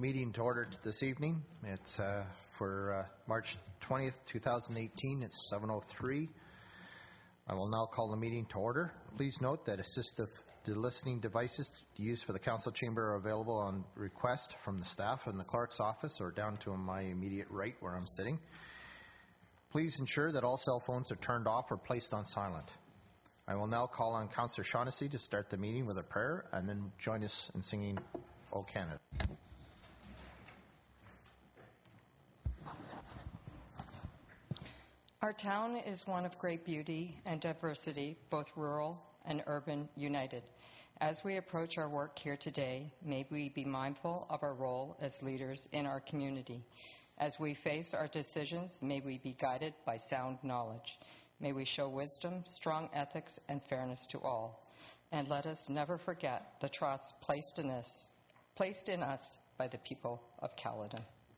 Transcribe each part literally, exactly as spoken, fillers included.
meeting to order this evening. It's uh, for uh, March twentieth, two thousand eighteen. It's seven oh three. I will now call the meeting to order. Please note that assistive listening devices used for the council chamber are available on request from the staff in the clerk's office or down to my immediate right where I'm sitting. Please ensure that all cell phones are turned off or placed on silent. I will now call on Councillor Shaughnessy to start the meeting with a prayer and then join us in singing O Canada. Our town is one of great beauty and diversity, both rural and urban united. As we approach our work here today, may we be mindful of our role as leaders in our community. As we face our decisions, may we be guided by sound knowledge. May we show wisdom, strong ethics, and fairness to all. And let us never forget the trust placed in us, placed in us by the people of Caledon.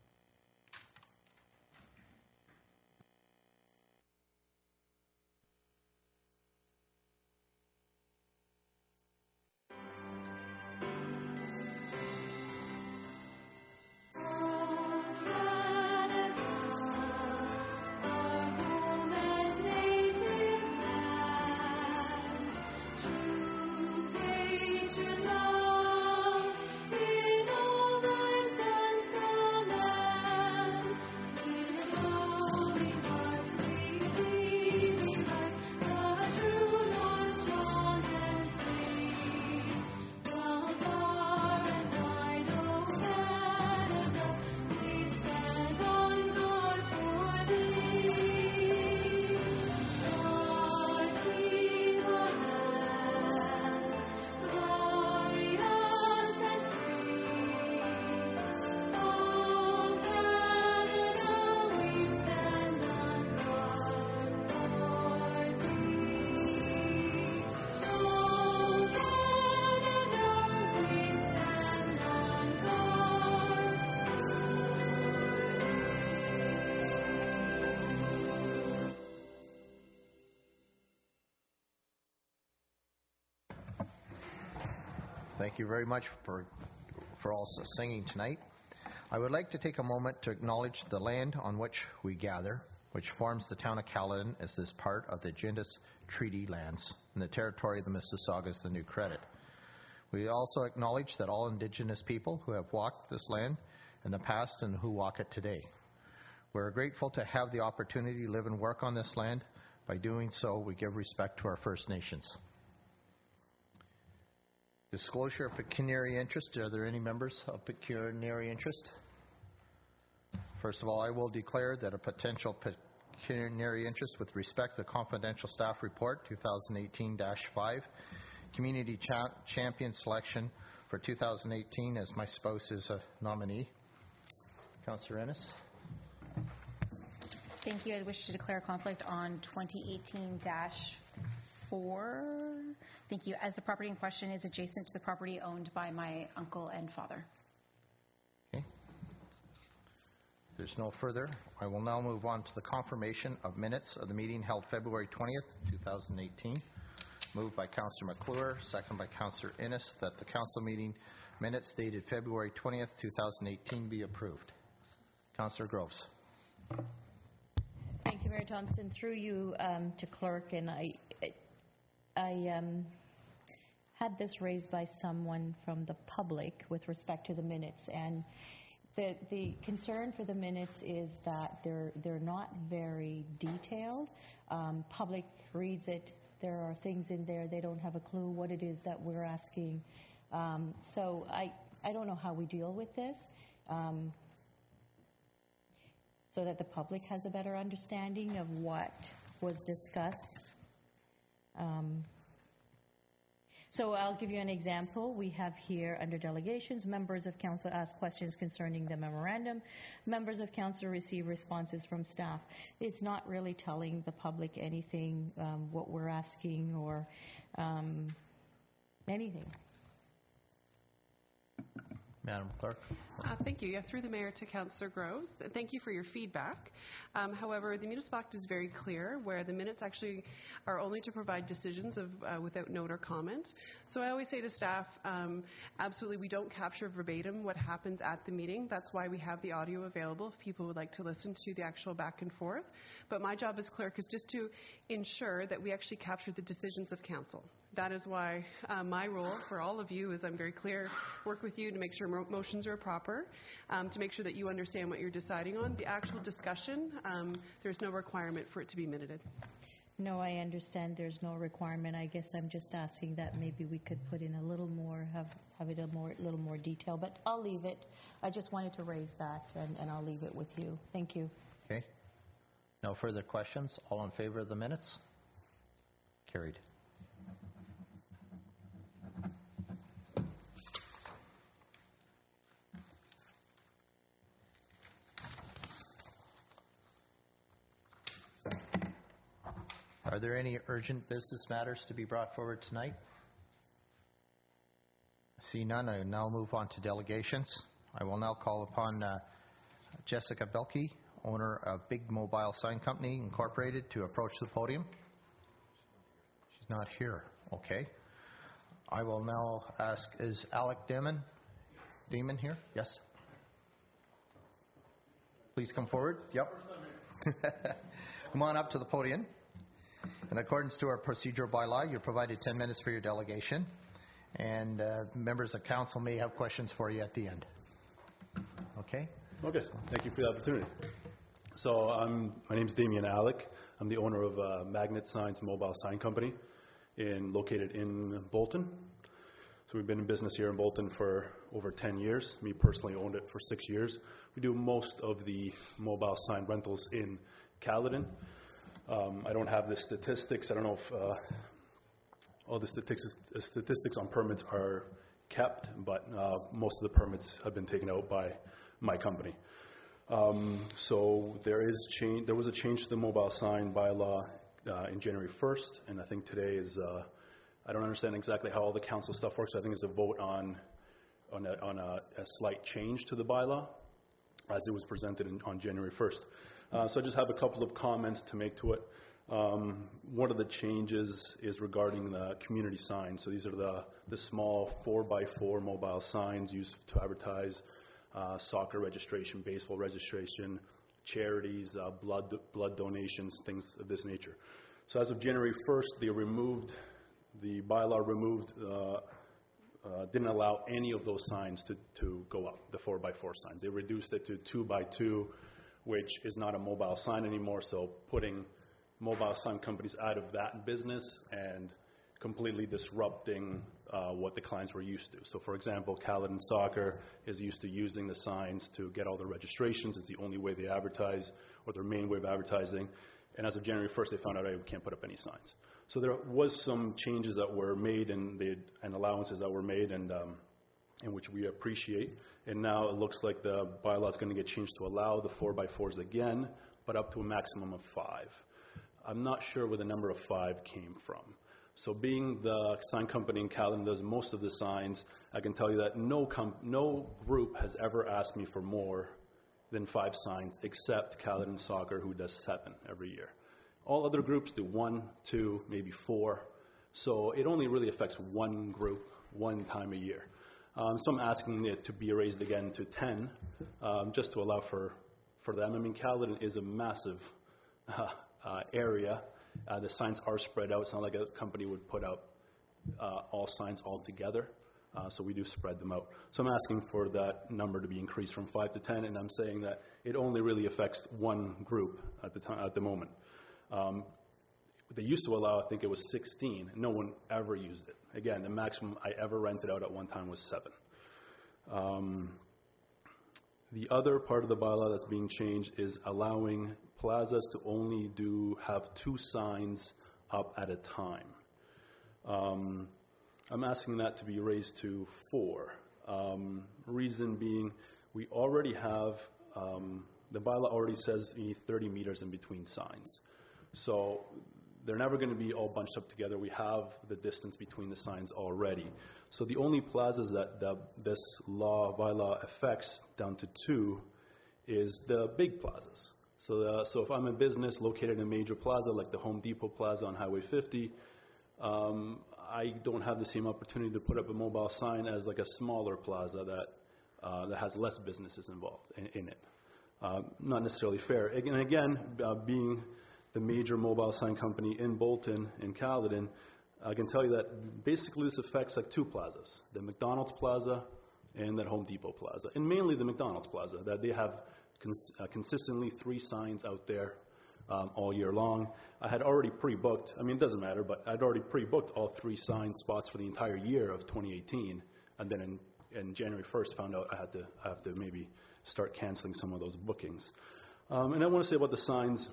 Thank you very much for, for all singing tonight. I would like to take a moment to acknowledge the land on which we gather, which forms the town of Caledon as this part of the Gindis Treaty lands in the territory of the Mississaugas, the New Credit. We also acknowledge that all Indigenous people who have walked this land in the past and who walk it today. We're grateful to have the opportunity to live and work on this land. By doing so, we give respect to our First Nations. Disclosure of pecuniary interest. Are there any members of pecuniary interest? First of all, I will declare that a potential pecuniary interest with respect to the confidential staff report two thousand eighteen dash five community cha champion selection for two thousand eighteen as my spouse is a nominee. Councillor Ennis. Thank you. I wish to declare conflict on twenty eighteen dash four. Thank you. As the property in question is adjacent to the property owned by my uncle and father. Okay. There's no further. I will now move on to the confirmation of minutes of the meeting held February twentieth, two thousand eighteen. Moved by Councillor McClure, second by Councillor Innes, that the council meeting minutes dated February twentieth, two thousand eighteen be approved. Councillor Groves. Thank you, Mayor Thompson. Through you um, to clerk, and I, I um, had this raised by someone from the public with respect to the minutes, and the the concern for the minutes is that they're they're not very detailed. Um, public reads it. There are things in there they don't have a clue what it is that we're asking. Um, so I I don't know how we deal with this. Um, so that the public has a better understanding of what was discussed. Um, so I'll give you an example. We have here under delegations, members of council ask questions concerning the memorandum. Members of council receive responses from staff. It's not really telling the public anything, um, what we're asking or um, anything. Madam Clerk. Uh, thank you. Yeah, through the Mayor to Councillor Groves. Thank you for your feedback. Um, however, the Municipal Act is very clear where the minutes actually are only to provide decisions of uh, without note or comment. So I always say to staff, um, absolutely we don't capture verbatim what happens at the meeting. That's why we have the audio available if people would like to listen to the actual back and forth. But my job as clerk is just to ensure that we actually capture the decisions of council. That is why uh, my role for all of you is I'm very clear, work with you to make sure mo motions are proper, um, to make sure that you understand what you're deciding on. The actual discussion, um, there's no requirement for it to be minuted. No, I understand there's no requirement. I guess I'm just asking that maybe we could put in a little more, have, have it a more, little more detail, but I'll leave it. I just wanted to raise that, and, and I'll leave it with you. Thank you. Okay. No further questions. All in favor of the minutes? Carried. Are there any urgent business matters to be brought forward tonight? I see none. I now move on to delegations. I will now call upon uh, Jessica Belke, owner of Big Mobile Sign Company Incorporated, to approach the podium. She's not here. Okay. I will now ask, is Alec Damon, Damon here? Yes. Please come forward. Yep. Come on up to the podium. In accordance to our procedural bylaw, you're provided ten minutes for your delegation, and uh, members of council may have questions for you at the end. Okay? Okay, thank you for the opportunity. So I'm, my name is Damian Alec. I'm the owner of uh, Magnet Signs Mobile Sign Company, in, located in Bolton. So we've been in business here in Bolton for over ten years. Me personally owned it for six years. We do most of the mobile sign rentals in Caledon. Um, I don't have the statistics. I don't know if uh, all the statistics, statistics on permits are kept, but uh, most of the permits have been taken out by my company. Um, so there is change. There was a change to the mobile sign bylaw uh, in January first, and I think today is. Uh, I don't understand exactly how all the council stuff works. I think there's a vote on on a, on a, a slight change to the bylaw as it was presented in, on January first. Uh, so I just have a couple of comments to make to it. Um, one of the changes is regarding the community signs. So these are the, the small four by four mobile signs used to advertise uh, soccer registration, baseball registration, charities, uh, blood, blood donations, things of this nature. So as of January first, they removed, the bylaw removed, uh, uh, didn't allow any of those signs to, to go up, the four by four signs. They reduced it to two by two, which is not a mobile sign anymore, so putting mobile sign companies out of that business and completely disrupting uh, what the clients were used to. So for example, Caledon Soccer is used to using the signs to get all the registrations. It's the only way they advertise, or their main way of advertising. And as of January first, they found out I can't put up any signs. So there was some changes that were made and, they, and allowances that were made, and um, in which we appreciate. And now it looks like the bylaw is going to get changed to allow the four by fours again, but up to a maximum of five. I'm not sure where the number of five came from. So being the sign company in Caledon does most of the signs, I can tell you that no, com no group has ever asked me for more than five signs, except Caledon Soccer, who does seven every year. All other groups do one, two, maybe four. So it only really affects one group one time a year. Um, so I'm asking it to be raised again to ten, um, just to allow for, for them. I mean, Caledon is a massive uh, uh, area. Uh, the signs are spread out. It's not like a company would put out uh, all signs all together. Uh, so we do spread them out. So I'm asking for that number to be increased from five to ten, and I'm saying that it only really affects one group at the time, at the moment. Um, They used to allow, I think it was sixteen. No one ever used it. Again, the maximum I ever rented out at one time was seven. Um, the other part of the bylaw that's being changed is allowing plazas to only do have two signs up at a time. Um, I'm asking that to be raised to four. Um, reason being, we already have, um, the bylaw already says you need thirty meters in between signs. So they're never going to be all bunched up together. We have the distance between the signs already. So the only plazas that, that this law, bylaw affects down to two is the big plazas. So, uh, so if I'm a business located in a major plaza like the Home Depot Plaza on Highway fifty, um, I don't have the same opportunity to put up a mobile sign as like a smaller plaza that uh, that has less businesses involved in, in it. Uh, not necessarily fair. And again, uh, being the major mobile sign company in Bolton, in Caledon, I can tell you that basically this affects like two plazas, the McDonald's Plaza and that Home Depot Plaza, and mainly the McDonald's Plaza, that they have cons- uh, consistently three signs out there um, all year long. I had already pre-booked, I mean, it doesn't matter, but I'd already pre-booked all three sign spots for the entire year of twenty eighteen, and then in, in January first found out I had to, I have to maybe start canceling some of those bookings. Um, and I want to say about the signs,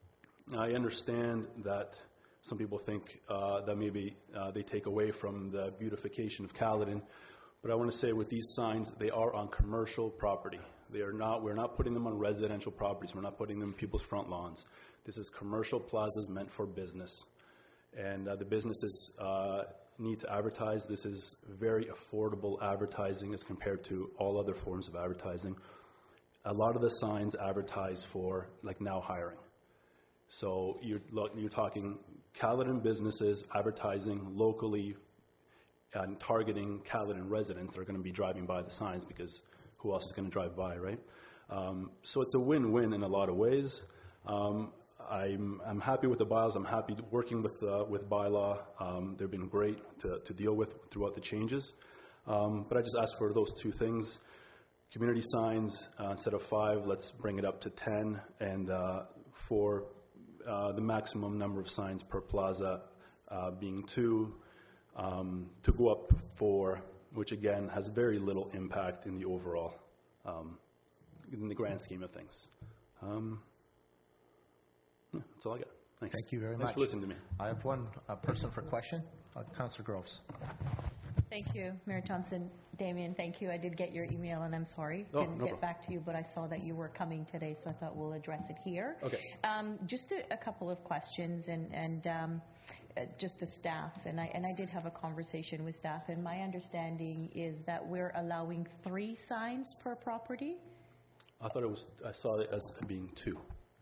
I understand that some people think uh, that maybe uh, they take away from the beautification of Caledon, but I want to say with these signs, they are on commercial property. They are not, we're not putting them on residential properties. We're not putting them in people's front lawns. This is commercial plazas meant for business. And uh, the businesses uh, need to advertise. This is very affordable advertising as compared to all other forms of advertising. A lot of the signs advertise for, like, now hiring. So you're, you're talking Caledon businesses advertising locally and targeting Caledon residents that are going to be driving by the signs, because who else is going to drive by, right? Um, so it's a win-win in a lot of ways. Um, I'm, I'm happy with the bylaws. I'm happy working with uh, with bylaw. Um, they've been great to, to deal with throughout the changes. Um, but I just ask for those two things. Community signs, uh, instead of five, let's bring it up to ten. And uh, for uh, the maximum number of signs per plaza uh, being two, um, to go up four, which again has very little impact in the overall, um, in the grand scheme of things. Um, yeah, that's all I got. Thanks. Thank you very Thanks much. for listening to me. I have one uh, person for question. Uh, Councillor Groves. Thank you, Mayor Thompson. Damien, thank you. I did get your email, and I'm sorry. Oh, Didn't no get problem. back to you, but I saw that you were coming today, so I thought we'll address it here. Okay. Um, just a, a couple of questions, and, and um, uh, just to staff, and I, and I did have a conversation with staff, and my understanding is that we're allowing three signs per property? I thought it was, I saw it as being two.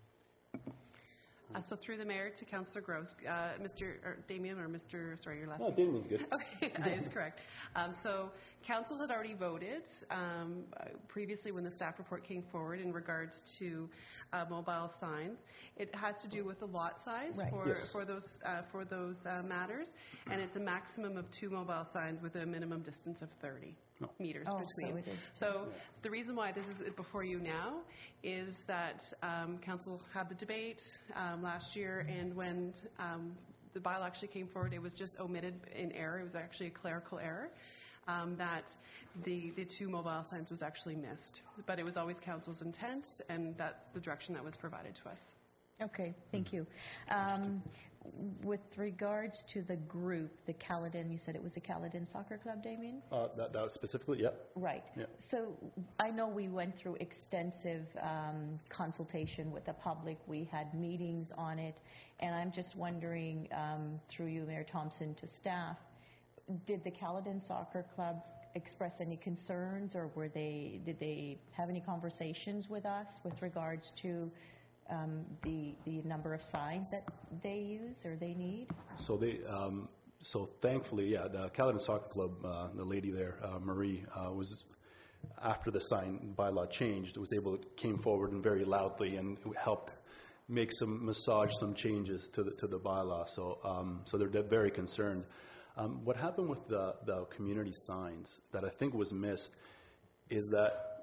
Uh, so through the mayor to Councillor Groves, uh, Mister or Damien or Mister Sorry, your last No, name. Damien's good. Okay, that is correct. Um, so council had already voted um, uh, previously when the staff report came forward in regards to uh, mobile signs. It has to do with the lot size Right. for Yes. for those uh, for those uh, matters, and it's a maximum of two mobile signs with a minimum distance of thirty No. meters Oh, between. so it is two. So the reason why this is before you now is that um, council had the debate um, last year, and when um, the bylaw actually came forward, it was just omitted in error. It was actually a clerical error. Um, that the, the two mobile signs was actually missed. But it was always council's intent, and that's the direction that was provided to us. Okay, thank you. Um, with regards to the group, the Caledon, you said it was the Caledon Soccer Club, Damien? Uh, that, that was specifically, yeah. Right. Yeah. So I know we went through extensive um, consultation with the public. We had meetings on it. And I'm just wondering, um, through you, Mayor Thompson, to staff, did the Caledon Soccer Club express any concerns, or were they, did they have any conversations with us with regards to um, the, the number of signs that they use or they need? So they, um, so thankfully, yeah, the Caledon Soccer Club, uh, the lady there, uh, Marie, uh, was, after the sign bylaw changed, was able to, came forward and very loudly and helped make some, massage some changes to the, to the bylaw. So, um, so they're very concerned. Um, what happened with the, the community signs that I think was missed is that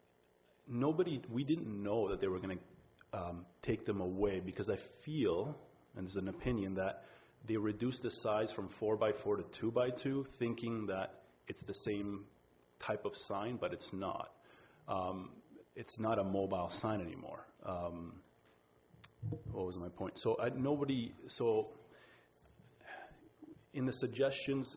nobody, we didn't know that they were going to um, take them away, because I feel, and it's an opinion, that they reduced the size from four by four to two by two, thinking that it's the same type of sign, but it's not. Um, it's not a mobile sign anymore. Um, what was my point? So I, nobody, so in the suggestions,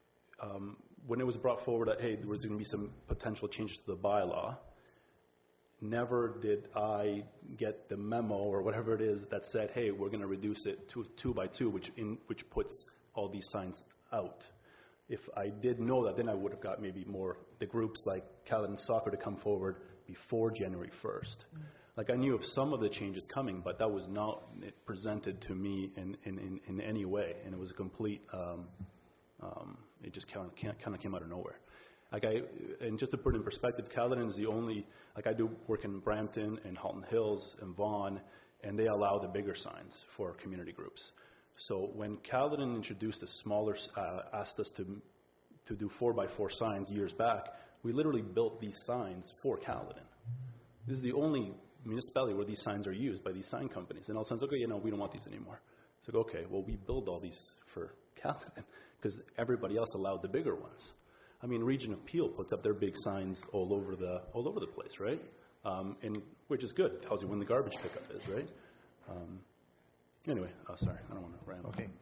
um, when it was brought forward that, hey, there was going to be some potential changes to the bylaw, never did I get the memo or whatever it is that said, hey, we're going to reduce it to two by two, which in which puts all these signs out. If I did know that, then I would have got maybe more, the groups like Caledon Soccer to come forward before January first. Mm. Like I knew of some of the changes coming, but that was not presented to me in, in, in, in any way. And it was a complete, um, um, it just kind of, kind of came out of nowhere. Like I, and just to put it in perspective, Caledon is the only, like I do work in Brampton and Halton Hills and Vaughan, and they allow the bigger signs for community groups. So when Caledon introduced the smaller, uh, asked us to to do four by four signs years back, we literally built these signs for Caledon. This is the only municipality where these signs are used by these sign companies. And all of a sudden, okay, you know, we don't want these anymore. So okay, well, we build all these for Caledon because everybody else allowed the bigger ones. I mean, Region of Peel puts up their big signs all over the all over the place, right? Um, and which is good. It tells you when the garbage pickup is, right? Um, Anyway, oh, sorry, I don't want to ramble. Okay.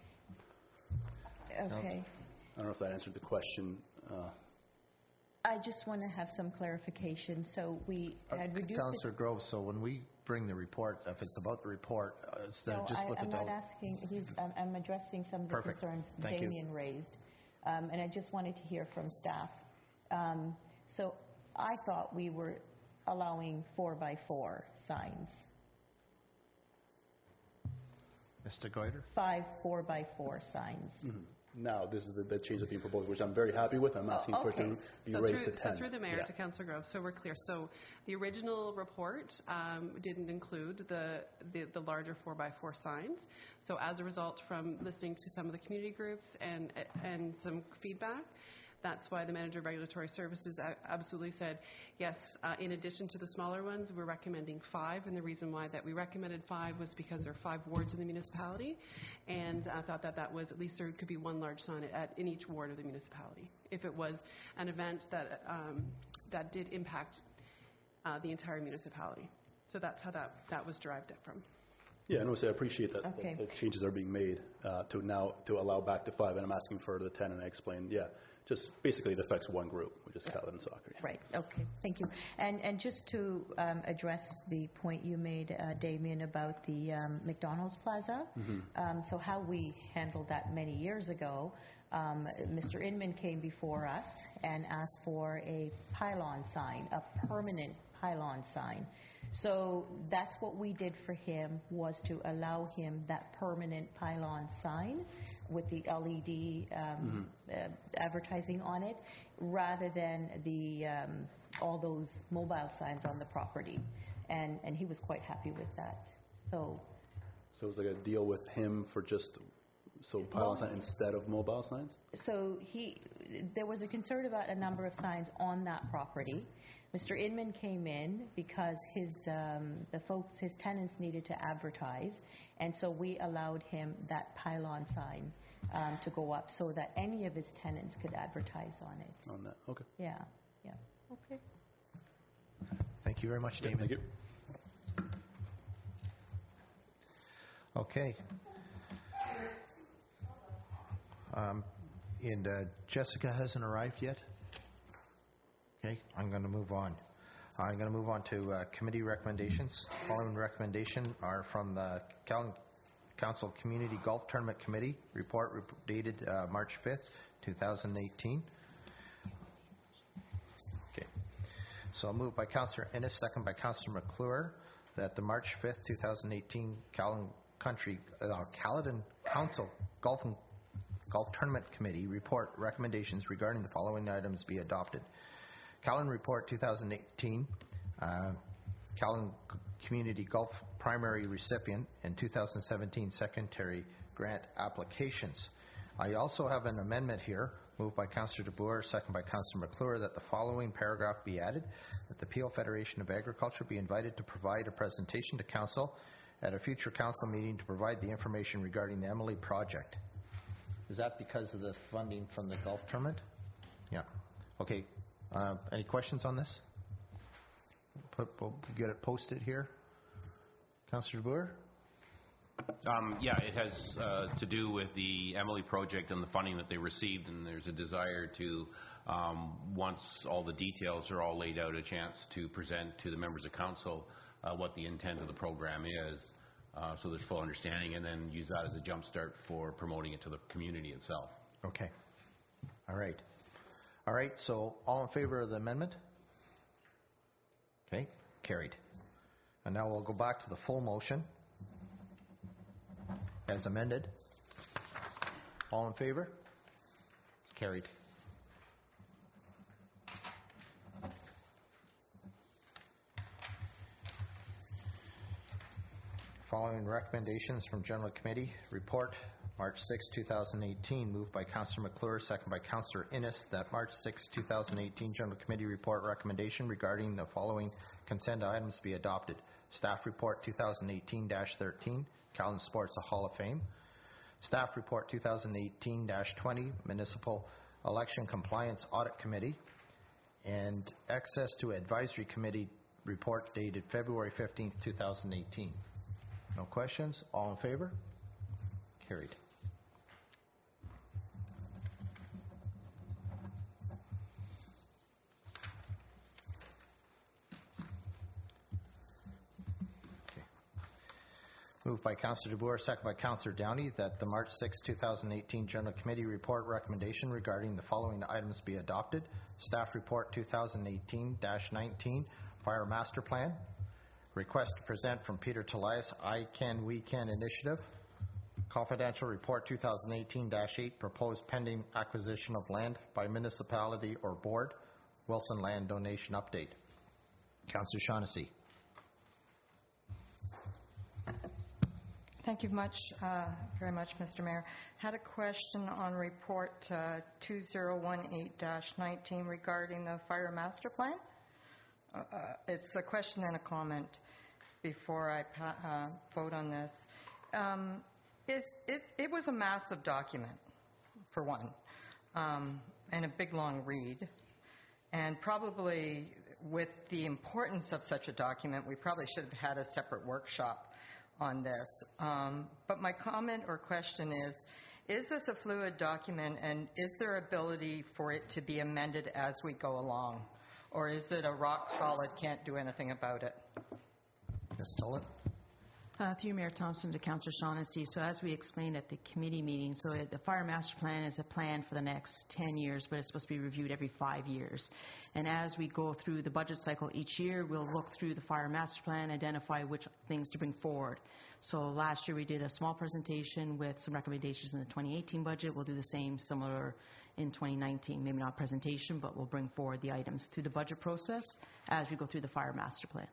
Okay. I don't know if that answered the question. Uh, I just want to have some clarification. So we had reduced Councillor Grove, so when we bring the report, if it's about the report, uh, instead no, of just I, with I'm the... not asking, he's, I'm, I'm addressing some of the Perfect. concerns Thank Damien you. raised. Um, and I just wanted to hear from staff. Um, so I thought we were allowing four by four signs. Mister Goiter? Five four by four signs. mm-hmm. Now, this is the, the change that's being proposed, which I'm very happy with. I'm asking Oh, for it okay. to be So raised through, to ten. So through the mayor Yeah. to Councillor Grove, so we're clear. So the original report um, didn't include the, the, the larger four by four signs. So as a result, from listening to some of the community groups and, and some feedback, that's why the Manager of Regulatory Services absolutely said, yes, uh, in addition to the smaller ones, we're recommending five. And the reason why that we recommended five was because there are five wards in the municipality. And I thought that that was, at least there could be one large sign at, in each ward of the municipality. If it was an event that, um, that did impact uh, the entire municipality. So that's how that, that was derived from. Yeah, and I appreciate that, Okay. that, that changes are being made uh, to now to allow back to five. And I'm asking for the ten, and I explained, yeah, just basically it affects one group, which is Caledon Soccer. Yeah. Right, okay, thank you. And and just to um, address the point you made, uh, Damien, about the um, McDonald's Plaza, Mm-hmm. um, so how we handled that many years ago, um, Mister Inman came before us and asked for a pylon sign, a permanent pylon sign. So that's what we did for him, was to allow him that permanent pylon sign with the L E D um, Mm-hmm. uh, advertising on it, rather than the um, all those mobile signs on the property. And, and he was quite happy with that. So, So it was like a deal with him for just, so pylon sign instead of mobile signs? so he, there was a concern about a number of signs on that property. Mister Inman came in because his, um, the folks, his tenants needed to advertise, and so we allowed him that pylon sign um, to go up so that any of his tenants could advertise on it. On that, okay. Yeah, yeah. Okay. Thank you very much, Yeah, Damon. thank you. Okay. Um, And uh, Jessica hasn't arrived yet? Okay, I'm going to move on. I'm going to move on to uh, committee recommendations. The following recommendation are from the Cal- Council Community Golf Tournament Committee report rep- dated uh, March fifth, twenty eighteen. Okay. So moved by Councillor Ennis, second by Councillor McClure, that the March fifth, twenty eighteen Caledon Country, uh, Caledon Council Golf and Golf Tournament Committee report recommendations regarding the following items be adopted. Caledon Report twenty eighteen, uh, Caledon Community Golf Primary Recipient, and two thousand seventeen Secondary Grant Applications. I also have an amendment here, moved by Councillor DeBoer, second by Councillor McClure, that the following paragraph be added, that the Peel Federation of Agriculture be invited to provide a presentation to Council at a future Council meeting to provide the information regarding the Emily project. Is that because of the funding from the golf tournament? Yeah. Okay. Uh, any questions on this? Put, we'll get it posted here. Councillor DeBoer? Um, yeah, it has uh, to do with the Emily project and the funding that they received, and there's a desire to um, once all the details are all laid out, a chance to present to the members of council uh, what the intent of the program is, uh, so there's full understanding, and then use that as a jump start for promoting it to the community itself. Okay. All right. All right, so all in favor of the amendment? Okay, carried. And now we'll go back to the full motion as amended. All in favor? Carried. Following recommendations from General Committee, report March sixth, two thousand eighteen, moved by Councillor McClure, second by Councillor Innes, that March sixth, two thousand eighteen General Committee report recommendation regarding the following consent items be adopted. Staff Report two thousand eighteen dash thirteen, Callan Sports a Hall of Fame. Staff Report two thousand eighteen dash twenty, Municipal Election Compliance Audit Committee. And Access to Advisory Committee report dated February fifteenth, two thousand eighteen. No questions? All in favor? Carried. Okay. Moved by Councillor DeBoer, second by Councillor Downey, that the March sixth, two thousand eighteen General Committee report recommendation regarding the following items be adopted. Staff Report two thousand eighteen dash nineteen, Fire Master Plan. Request to present from Peter Talias, I Can, We Can initiative. Confidential Report two thousand eighteen dash eight, proposed pending acquisition of land by municipality or board. Wilson Land donation update. Councillor Shaughnessy. Thank you much, uh, very much, Mister Mayor. Had a question on report uh, two thousand eighteen dash nineteen regarding the fire master plan. Uh, uh, it's a question and a comment before I pa- uh, vote on this. Um, is, it, it was a massive document, for one, um, and a big long read. And probably with the importance of such a document, we probably should have had a separate workshop on this. Um, but my comment or question is, is this a fluid document, and is there ability for it to be amended as we go along? Or is it a rock solid, can't do anything about it? Miz Tollett. Uh, through Mayor Thompson to Councillor Shaughnessy. So as we explained at the committee meeting, so it, the Fire Master Plan is a plan for the next ten years, but it's supposed to be reviewed every five years. And as we go through the budget cycle each year, we'll look through the Fire Master Plan, identify which things to bring forward. So last year we did a small presentation with some recommendations in the twenty eighteen budget. We'll do the same similar in twenty nineteen, maybe not presentation, but we'll bring forward the items through the budget process as we go through the Fire Master Plan.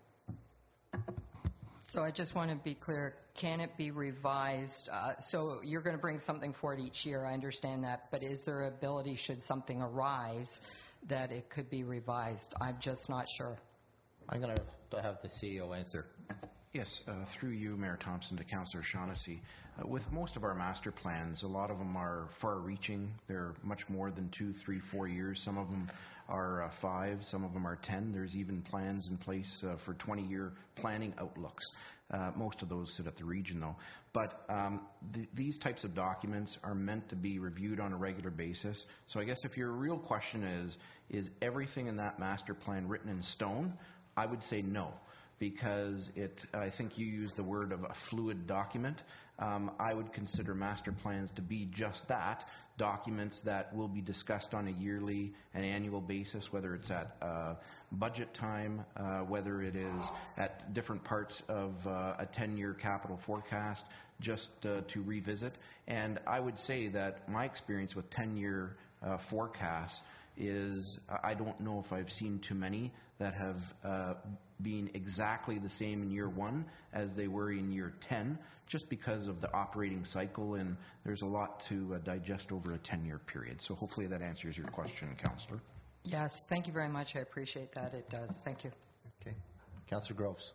So I just want to be clear, can it be revised? Uh, so you're going to bring something forward each year, I understand that, but is there ability, should something arise, that it could be revised? I'm just not sure. I'm going to have the C E O answer. Yes, uh, through you, Mayor Thompson, to Councillor Shaughnessy. Uh, with most of our master plans, a lot of them are far-reaching. They're much more than two, three, four years. Some of them are uh, five, some of them are ten. There's even plans in place uh, for twenty-year planning outlooks. Uh, most of those sit at the region, though. But um, th- these types of documents are meant to be reviewed on a regular basis. So I guess if your real question is, is everything in that master plan written in stone? I would say no, because it, I think you used the word of a fluid document. Um, I would consider master plans to be just that, documents that will be discussed on a yearly and annual basis, whether it's at uh, budget time, uh, whether it is at different parts of uh, a ten-year capital forecast, just uh, to revisit. And I would say that my experience with ten-year uh, forecasts is I don't know if I've seen too many that have uh, been exactly the same in year one as they were in year ten, just because of the operating cycle, and there's a lot to uh, digest over a ten-year period. So hopefully that answers your question, Councillor. Yes, thank you very much. I appreciate that. It does. Thank you. Okay. Councillor Groves.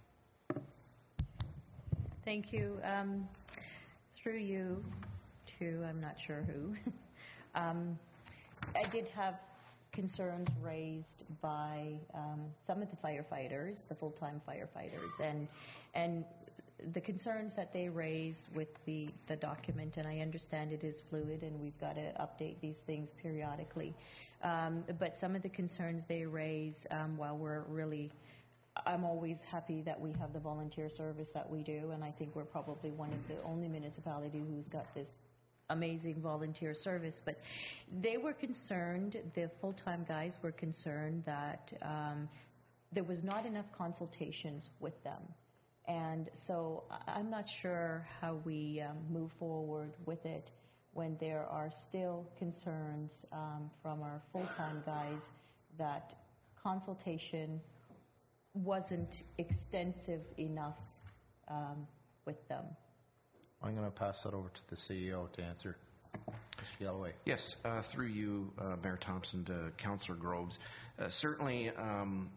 Thank you. Um, through you to, I'm not sure who, um, I did have concerns raised by um, some of the firefighters, the full-time firefighters, and and the concerns that they raise with the, the document, and I understand it is fluid and we've got to update these things periodically, um, but some of the concerns they raise, um, while we're really, I'm always happy that we have the volunteer service that we do, and I think we're probably one of the only municipality who's got this amazing volunteer service, but they were concerned, the full-time guys were concerned that um, there was not enough consultations with them. And so I'm not sure how we um, move forward with it when there are still concerns um, from our full-time guys that consultation wasn't extensive enough um, with them. I'm going to pass that over to the C E O to answer. Mister Galloway. Yes, uh, through you, uh, Mayor Thompson, to Councillor Groves. Uh, certainly, um,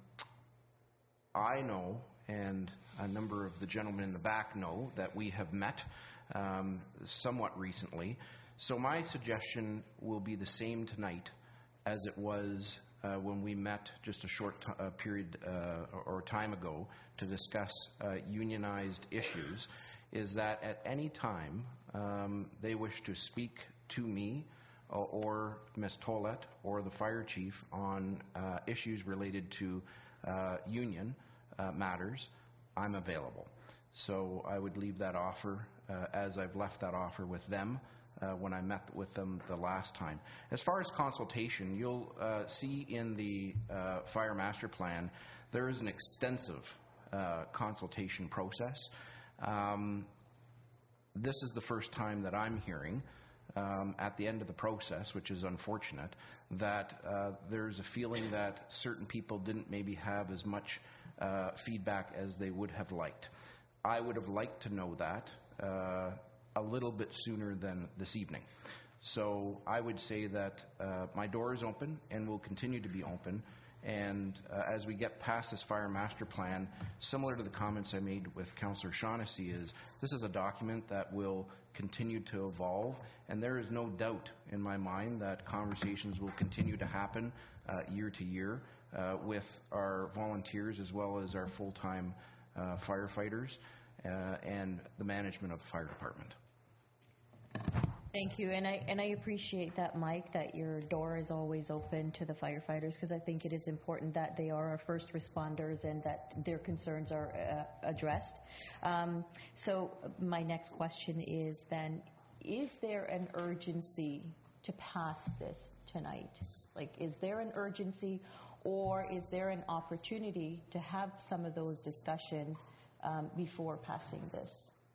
I know, and a number of the gentlemen in the back know, that we have met um, somewhat recently. So my suggestion will be the same tonight as it was uh, when we met just a short t- uh, period uh, or time ago to discuss uh, unionized issues, is that at any time um, they wish to speak to me or, or Miz Tollett or the fire chief on uh, issues related to uh, union uh, matters, I'm available. So I would leave that offer uh, as I've left that offer with them uh, when I met with them the last time. As far as consultation, you'll uh, see in the uh, Fire Master Plan there is an extensive uh, consultation process. Um, this is the first time that I'm hearing um, at the end of the process, which is unfortunate, that uh, there's a feeling that certain people didn't maybe have as much uh, feedback as they would have liked. I would have liked to know that uh, a little bit sooner than this evening. So I would say that uh, my door is open and will continue to be open. And uh, as we get past this Fire Master Plan, similar to the comments I made with Councillor Shaughnessy, is this is a document that will continue to evolve, and there is no doubt in my mind that conversations will continue to happen uh, year to year uh, with our volunteers as well as our full-time uh, firefighters uh, and the management of the fire department. Thank you, and I and I appreciate that, Mike, that your door is always open to the firefighters, because I think it is important that they are our first responders and that their concerns are uh, addressed. Um, so my next question is then, is there an urgency to pass this tonight? Like, is there an urgency, or is there an opportunity to have some of those discussions um, before passing this?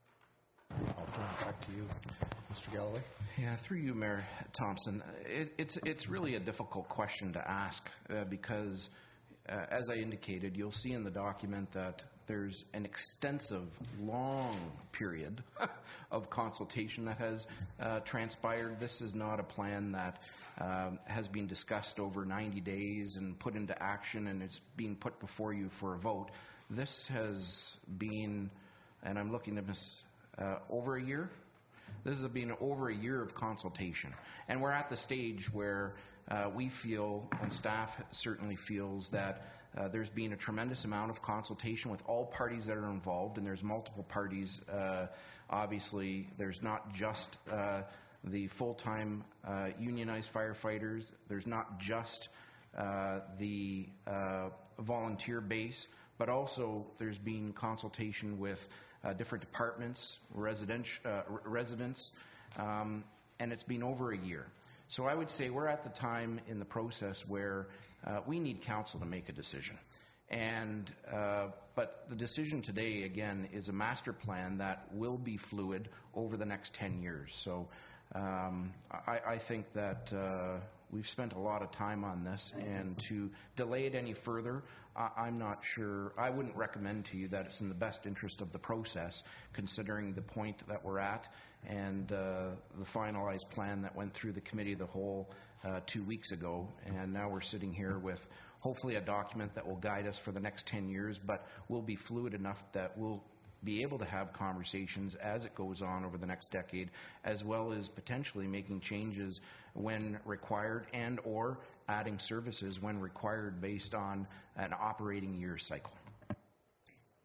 I'll turn it back to you, Mister Galloway. Yeah, through you, Mayor Thompson. It, it's it's really a difficult question to ask uh, because, uh, as I indicated, you'll see in the document that there's an extensive, long period of consultation that has uh, transpired. This is not a plan that um, has been discussed over ninety days and put into action and it's being put before you for a vote. This has been, and I'm looking at Miz Uh, over a year. This has been over a year of consultation. And we're at the stage where uh, we feel, and staff certainly feels, that uh, there's been a tremendous amount of consultation with all parties that are involved, and there's multiple parties. Uh, obviously, there's not just uh, the full-time uh, unionized firefighters. There's not just uh, the uh, volunteer base, but also there's been consultation with Uh, different departments, residential, uh, residents, um, and it's been over a year. So I would say we're at the time in the process where uh, we need council to make a decision. And uh, but the decision today, again, is a master plan that will be fluid over the next ten years. So um, I, I think that uh, we've spent a lot of time on this, and to delay it any further, I, I'm not sure. I wouldn't recommend to you that it's in the best interest of the process, considering the point that we're at and uh, the finalized plan that went through the committee of the whole uh, two weeks ago. And now we're sitting here with hopefully a document that will guide us for the next ten years, but will be fluid enough that we'll be able to have conversations as it goes on over the next decade, as well as potentially making changes when required and or adding services when required based on an operating year cycle.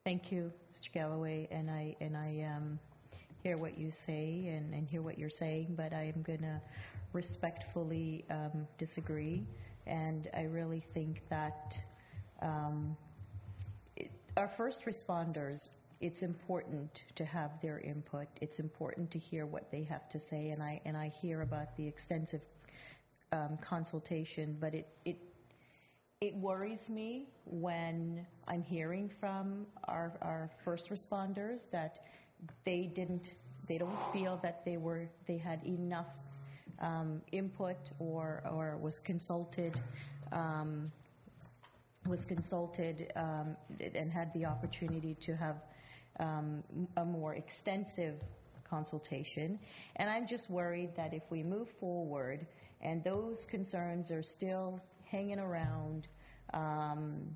thank you, Mister Galloway, and I, and I um, hear what you say and, and hear what you're saying, but I am going to respectfully um, disagree, and I really think that um, it, our first responders, it's important to have their input. It's important to hear what they have to say, and I and I hear about the extensive um, consultation, but it, it it worries me when I'm hearing from our, our first responders that they didn't, they don't feel that they were, they had enough um, input or or was consulted. Um, was consulted um, and had the opportunity to have um, a more extensive consultation. And I'm just worried that if we move forward and those concerns are still hanging around, um,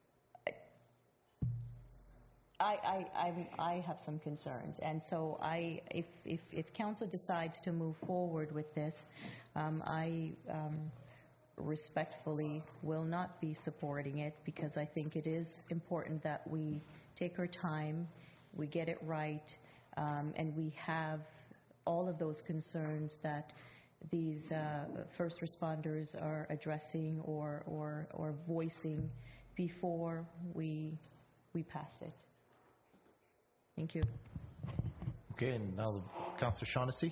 I, I, I'm, I have some concerns. And so I, if, if, if council decides to move forward with this, um, I um, respectfully will not be supporting it, because I think it is important that we take our time, we get it right, um, and we have all of those concerns that these uh, first responders are addressing or, or, or voicing before we, we pass it. Thank you. Okay, and now Councillor Shaughnessy.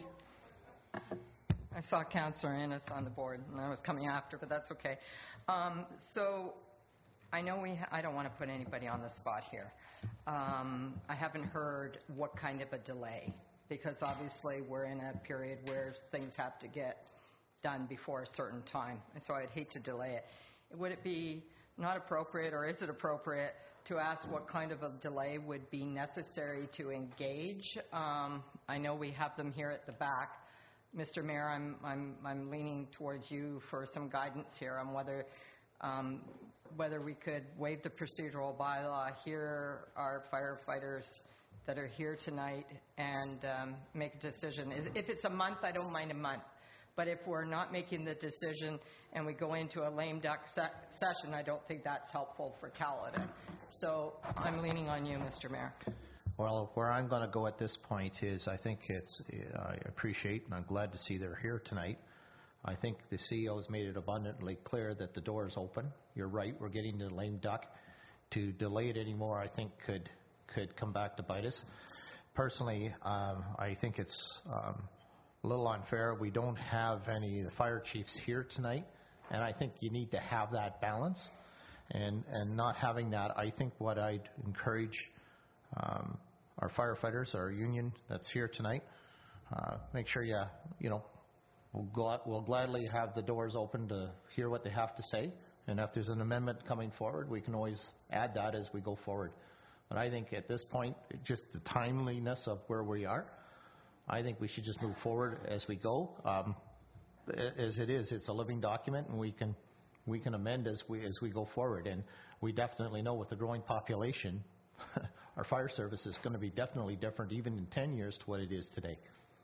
I saw Councillor Ennis on the board, and I was coming after, but that's okay. Um, so I know we, ha- I don't want to put anybody on the spot here. Um, I haven't heard what kind of a delay, because obviously we're in a period where things have to get done before a certain time, and so I'd hate to delay it. Would it be not appropriate, or is it appropriate, to ask what kind of a delay would be necessary to engage? Um, I know we have them here at the back. Mister Mayor, I'm, I'm, I'm leaning towards you for some guidance here on whether, um, whether we could waive the procedural bylaw, hear our firefighters that are here tonight, and um, make a decision. If it's a month, I don't mind a month. But if we're not making the decision and we go into a lame duck se- session, I don't think that's helpful for Caledon. So I'm leaning on you, Mister Mayor. Well, where I'm going to go at this point is I think it's, I appreciate and I'm glad to see they're here tonight. I think the C E O has made it abundantly clear that the door is open. You're right, we're getting to the lame duck. To delay it anymore, I think could could come back to bite us. Personally, um, I think it's um, a little unfair. We don't have any of the fire chiefs here tonight, and I think you need to have that balance. And, and not having that, I think what I'd encourage um, our firefighters, our union that's here tonight, uh, make sure you, you know, we'll, gl- we'll gladly have the doors open to hear what they have to say. And if there's an amendment coming forward, we can always add that as we go forward. But I think at this point, just the timeliness of where we are, I think we should just move forward as we go. Um, as it is, it's a living document, and we can we can amend as we as we go forward. And we definitely know with the growing population, our fire service is going to be definitely different even in ten years to what it is today.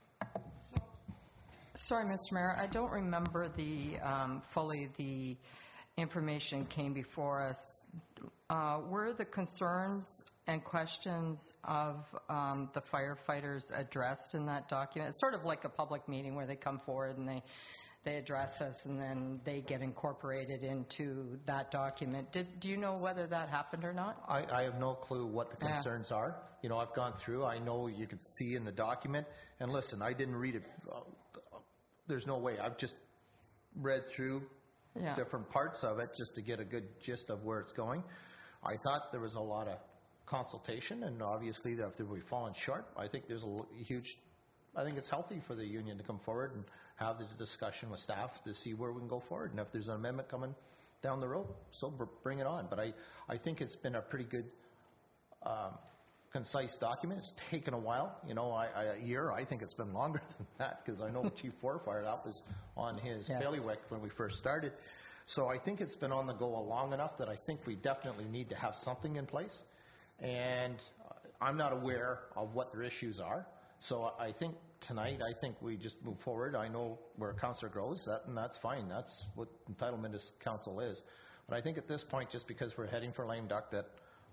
Sorry, Mister Mayor, I don't remember the um, fully the information came before us. Uh, were the concerns and questions of um, the firefighters addressed in that document? It's sort of like a public meeting where they come forward and they they address us, and then they get incorporated into that document. Did, do you know whether that happened or not? I, I have no clue what the Yeah. concerns are. You know, I've gone through. I know you could see in the document. And listen, I didn't read it. Uh, there's no way. I've just read through Yeah. different parts of it just to get a good gist of where it's going. I thought there was a lot of consultation, and obviously that if we've fallen short, I think there's a l- huge, I think it's healthy for the union to come forward and have the discussion with staff to see where we can go forward. And if there's an amendment coming down the road, so br- bring it on. But I, I think it's been a pretty good, um, concise document. It's taken a while, you know, I, I, a year. I think it's been longer than that, because I know Chief Forfire, that was on his Yes. bailiwick when we first started. So I think it's been on the go long enough that I think we definitely need to have something in place. And I'm not aware of what their issues are. So I think tonight, I think we just move forward. I know where Councillor grows, that, and that's fine. That's what entitlement as council is. But I think at this point, just because we're heading for lame duck, that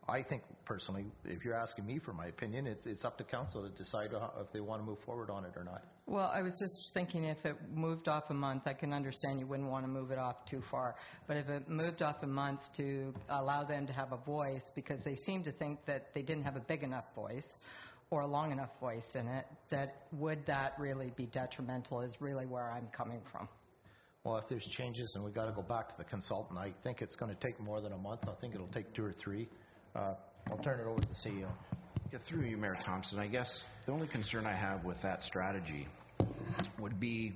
I think personally, if you're asking me for my opinion, it's, it's up to council to decide how- if they want to move forward on it or not. Well, I was just thinking if it moved off a month, I can understand you wouldn't want to move it off too far. But if it moved off a month to allow them to have a voice, because they seem to think that they didn't have a big enough voice or a long enough voice in it, that would that really be detrimental is really where I'm coming from. Well, if there's changes and we got to go back to the consultant, I think it's going to take more than a month. I think it'll take two or three. Uh, I'll turn it over to the C E O. Yeah, through you, Mayor Thompson, I guess the only concern I have with that strategy would be,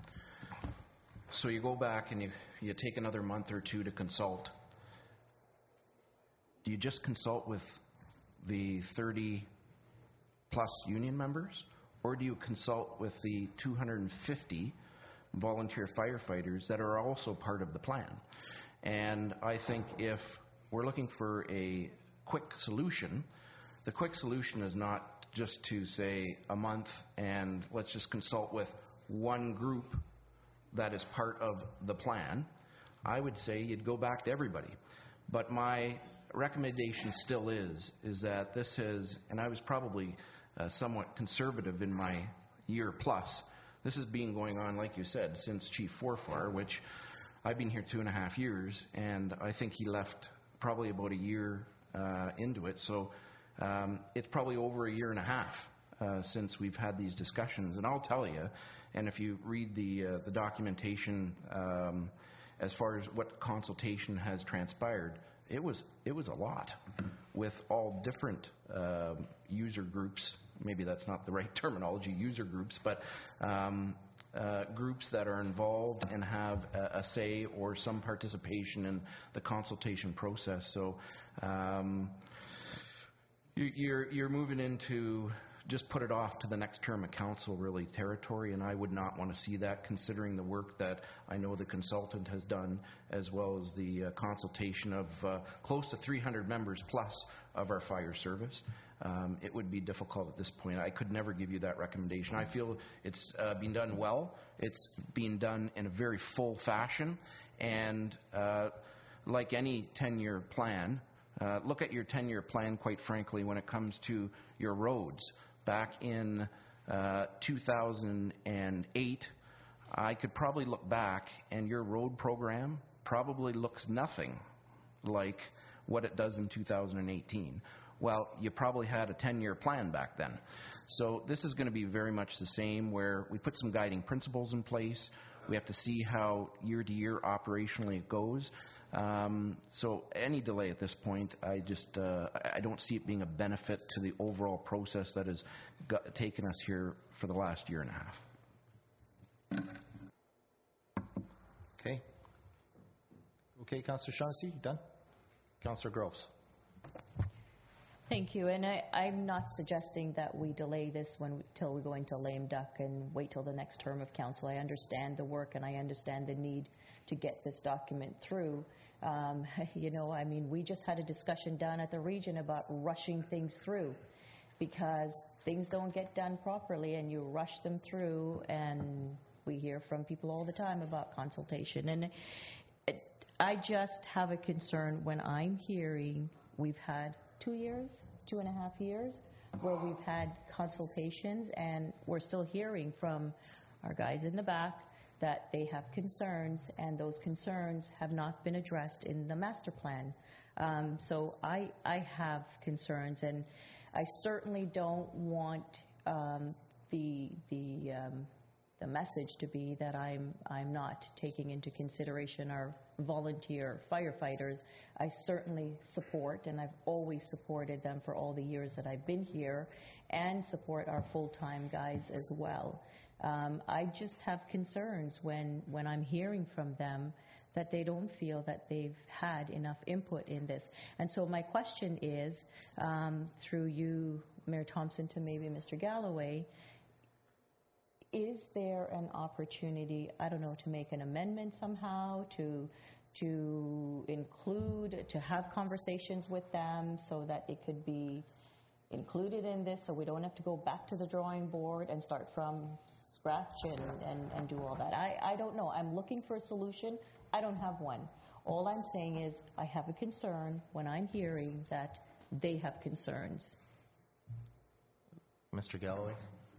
so you go back and you, you take another month or two to consult. Do you just consult with the thirty plus union members, or do you consult with the two hundred fifty volunteer firefighters that are also part of the plan? And I think if we're looking for a quick solution, the quick solution is not just to say a month and let's just consult with one group that is part of the plan. I would say you'd go back to everybody. But my recommendation still is, is that this has, and I was probably uh, somewhat conservative in my year plus, this has been going on, like you said, since Chief Forfar, which I've been here two and a half years, and I think he left probably about a year uh, into it. So um, it's probably over a year and a half uh, since we've had these discussions. And I'll tell you, and if you read the uh, the documentation um, as far as what consultation has transpired, it was it was a lot with all different uh, user groups. Maybe that's not the right terminology, user groups, but um, uh, groups that are involved and have a, a say or some participation in the consultation process. So um, you, you're, you're moving into just put it off to the next term of council really territory, and I would not want to see that, considering the work that I know the consultant has done, as well as the uh, consultation of uh, close to three hundred members plus of our fire service. Um, it would be difficult at this point. I could never give you that recommendation. I feel it's uh, been done well. It's being done in a very full fashion, and uh, like any ten-year plan, uh, look at your ten-year plan, quite frankly, when it comes to your roads. Back in uh, two thousand eight, I could probably look back, and your road program probably looks nothing like what it does in two thousand eighteen. Well, you probably had a ten-year plan back then. So this is going to be very much the same, where we put some guiding principles in place. We have to see how year-to-year operationally it goes. Um, so any delay at this point, I just uh, I don't see it being a benefit to the overall process that has got, taken us here for the last year and a half. Okay. Okay, Councillor Shaughnessy, you done? Councillor Groves. Thank you, and I, I'm not suggesting that we delay this when till we go into lame duck and wait till the next term of council. I understand the work and I understand the need to get this document through. Um, you know, I mean, we just had a discussion down at the region about rushing things through, because things don't get done properly and you rush them through, and we hear from people all the time about consultation. And it, I just have a concern when I'm hearing we've had two years, two and a half years, where we've had consultations, and we're still hearing from our guys in the back that they have concerns, and those concerns have not been addressed in the master plan. Um, so I, I have concerns, and I certainly don't want um, the the um, the message to be that I'm I'm not taking into consideration our volunteer firefighters. I certainly support, and I've always supported them for all the years that I've been here, and support our full-time guys as well. Um, I just have concerns when, when I'm hearing from them that they don't feel that they've had enough input in this. And so my question is, um, through you, Mayor Thompson, to maybe Mister Galloway, is there an opportunity, I don't know, to make an amendment somehow, to to include, to have conversations with them so that it could be included in this, so we don't have to go back to the drawing board and start from scratch and, and, and do all that? I, I don't know. I'm looking for a solution. I don't have one. All I'm saying is I have a concern when I'm hearing that they have concerns. Mister Galloway?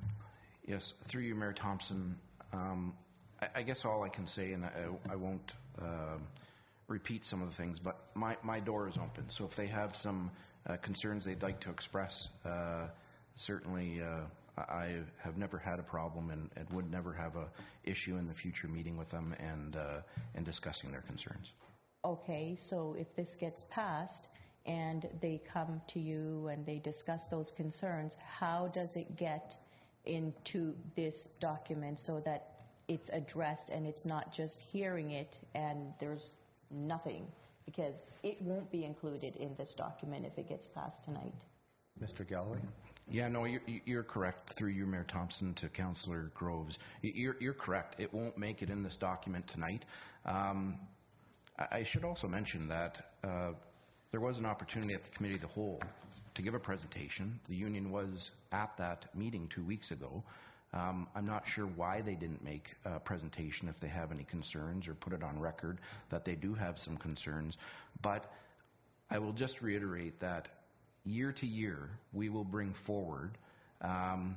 Yes, through you, Mayor Thompson. Um, I, I guess all I can say, and I, I won't um repeat some of the things, but my, my door is open. So if they have some uh, concerns they'd like to express, uh, certainly uh, I have never had a problem and, and would never have a issue in the future meeting with them and uh, and discussing their concerns. Okay, so if this gets passed and they come to you and they discuss those concerns, how does it get into this document so that it's addressed and it's not just hearing it and there's nothing? Because it won't be included in this document if it gets passed tonight. Mister Galloway? Yeah, no, you're, you're correct. Through you, Mayor Thompson, to Councillor Groves. You're, you're correct. It won't make it in this document tonight. Um, I, I should also mention that uh, there was an opportunity at the Committee of the Whole to give a presentation. The union was at that meeting two weeks ago. Um, I'm not sure why they didn't make a presentation if they have any concerns or put it on record that they do have some concerns. But I will just reiterate that year to year, we will bring forward, um,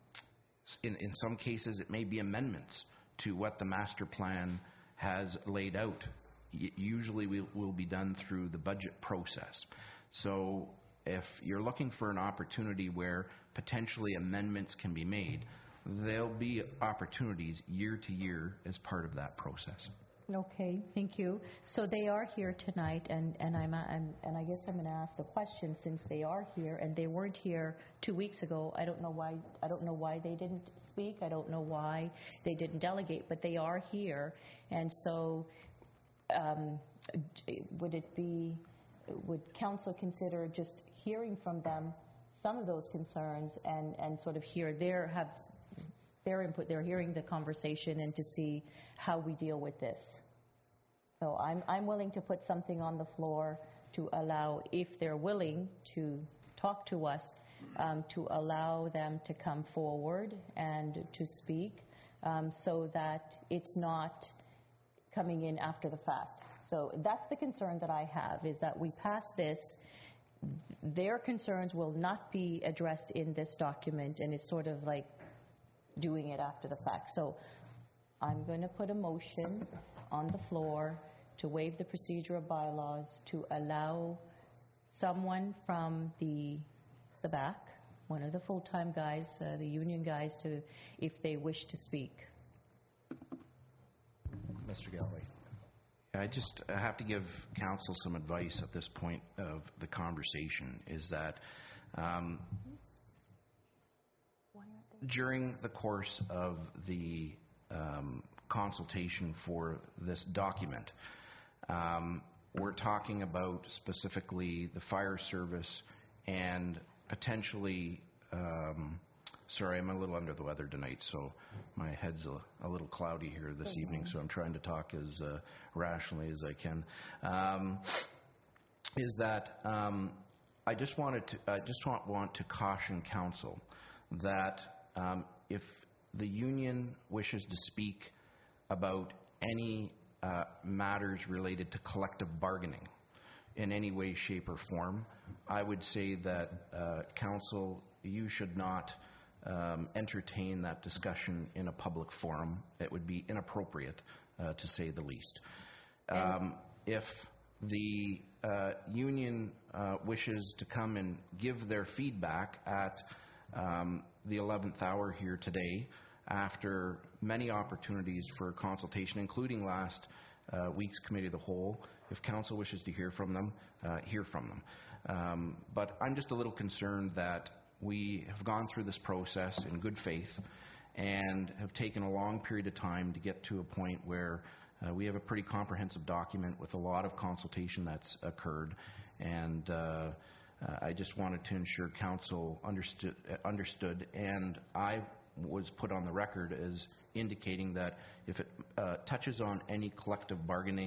in, in some cases it may be amendments to what the master plan has laid out. Y- usually we will be done through the budget process. So if you're looking for an opportunity where potentially amendments can be made, there'll be opportunities year to year as part of that process. Okay, thank you. So they are here tonight, and, and I'm, I'm and I guess I'm going to ask the question since they are here and they weren't here two weeks ago. I don't know why. I don't know why they didn't speak. I don't know why they didn't delegate, but they are here, and so um, would it be? Would council consider just hearing from them some of those concerns and and sort of hear their have. their input, they're hearing the conversation and to see how we deal with this. So I'm, I'm willing to put something on the floor to allow, if they're willing to talk to us, um, to allow them to come forward and to speak um, so that it's not coming in after the fact. So that's the concern that I have, is that we pass this, their concerns will not be addressed in this document, and it's sort of like doing it after the fact. So I'm going to put a motion on the floor to waive the procedural bylaws to allow someone from the the back, one of the full-time guys, uh, the union guys, to, if they wish to speak. Mister Galloway? I just I have to give council some advice at this point of the conversation, is that um, during the course of the um, consultation for this document, um, we're talking about specifically the fire service and potentially, um, sorry, I'm a little under the weather tonight, so my head's a, a little cloudy here this mm-hmm. evening, so I'm trying to talk as uh, rationally as I can, um, is that um, I just wanted to, I just want, want to caution council that Um, if the union wishes to speak about any uh, matters related to collective bargaining in any way, shape, or form, I would say that uh, council, you should not um, entertain that discussion in a public forum. It would be inappropriate, uh, to say the least. Um, if the uh, union uh, wishes to come and give their feedback at um, the eleventh hour here today, after many opportunities for consultation, including last uh, week's Committee of the Whole, if council wishes to hear from them, uh, hear from them. Um, but I'm just a little concerned that we have gone through this process in good faith and have taken a long period of time to get to a point where uh, we have a pretty comprehensive document with a lot of consultation that's occurred, and uh, Uh, I just wanted to ensure council understood, uh, understood, and I was put on the record as indicating that if it uh, touches on any collective bargaining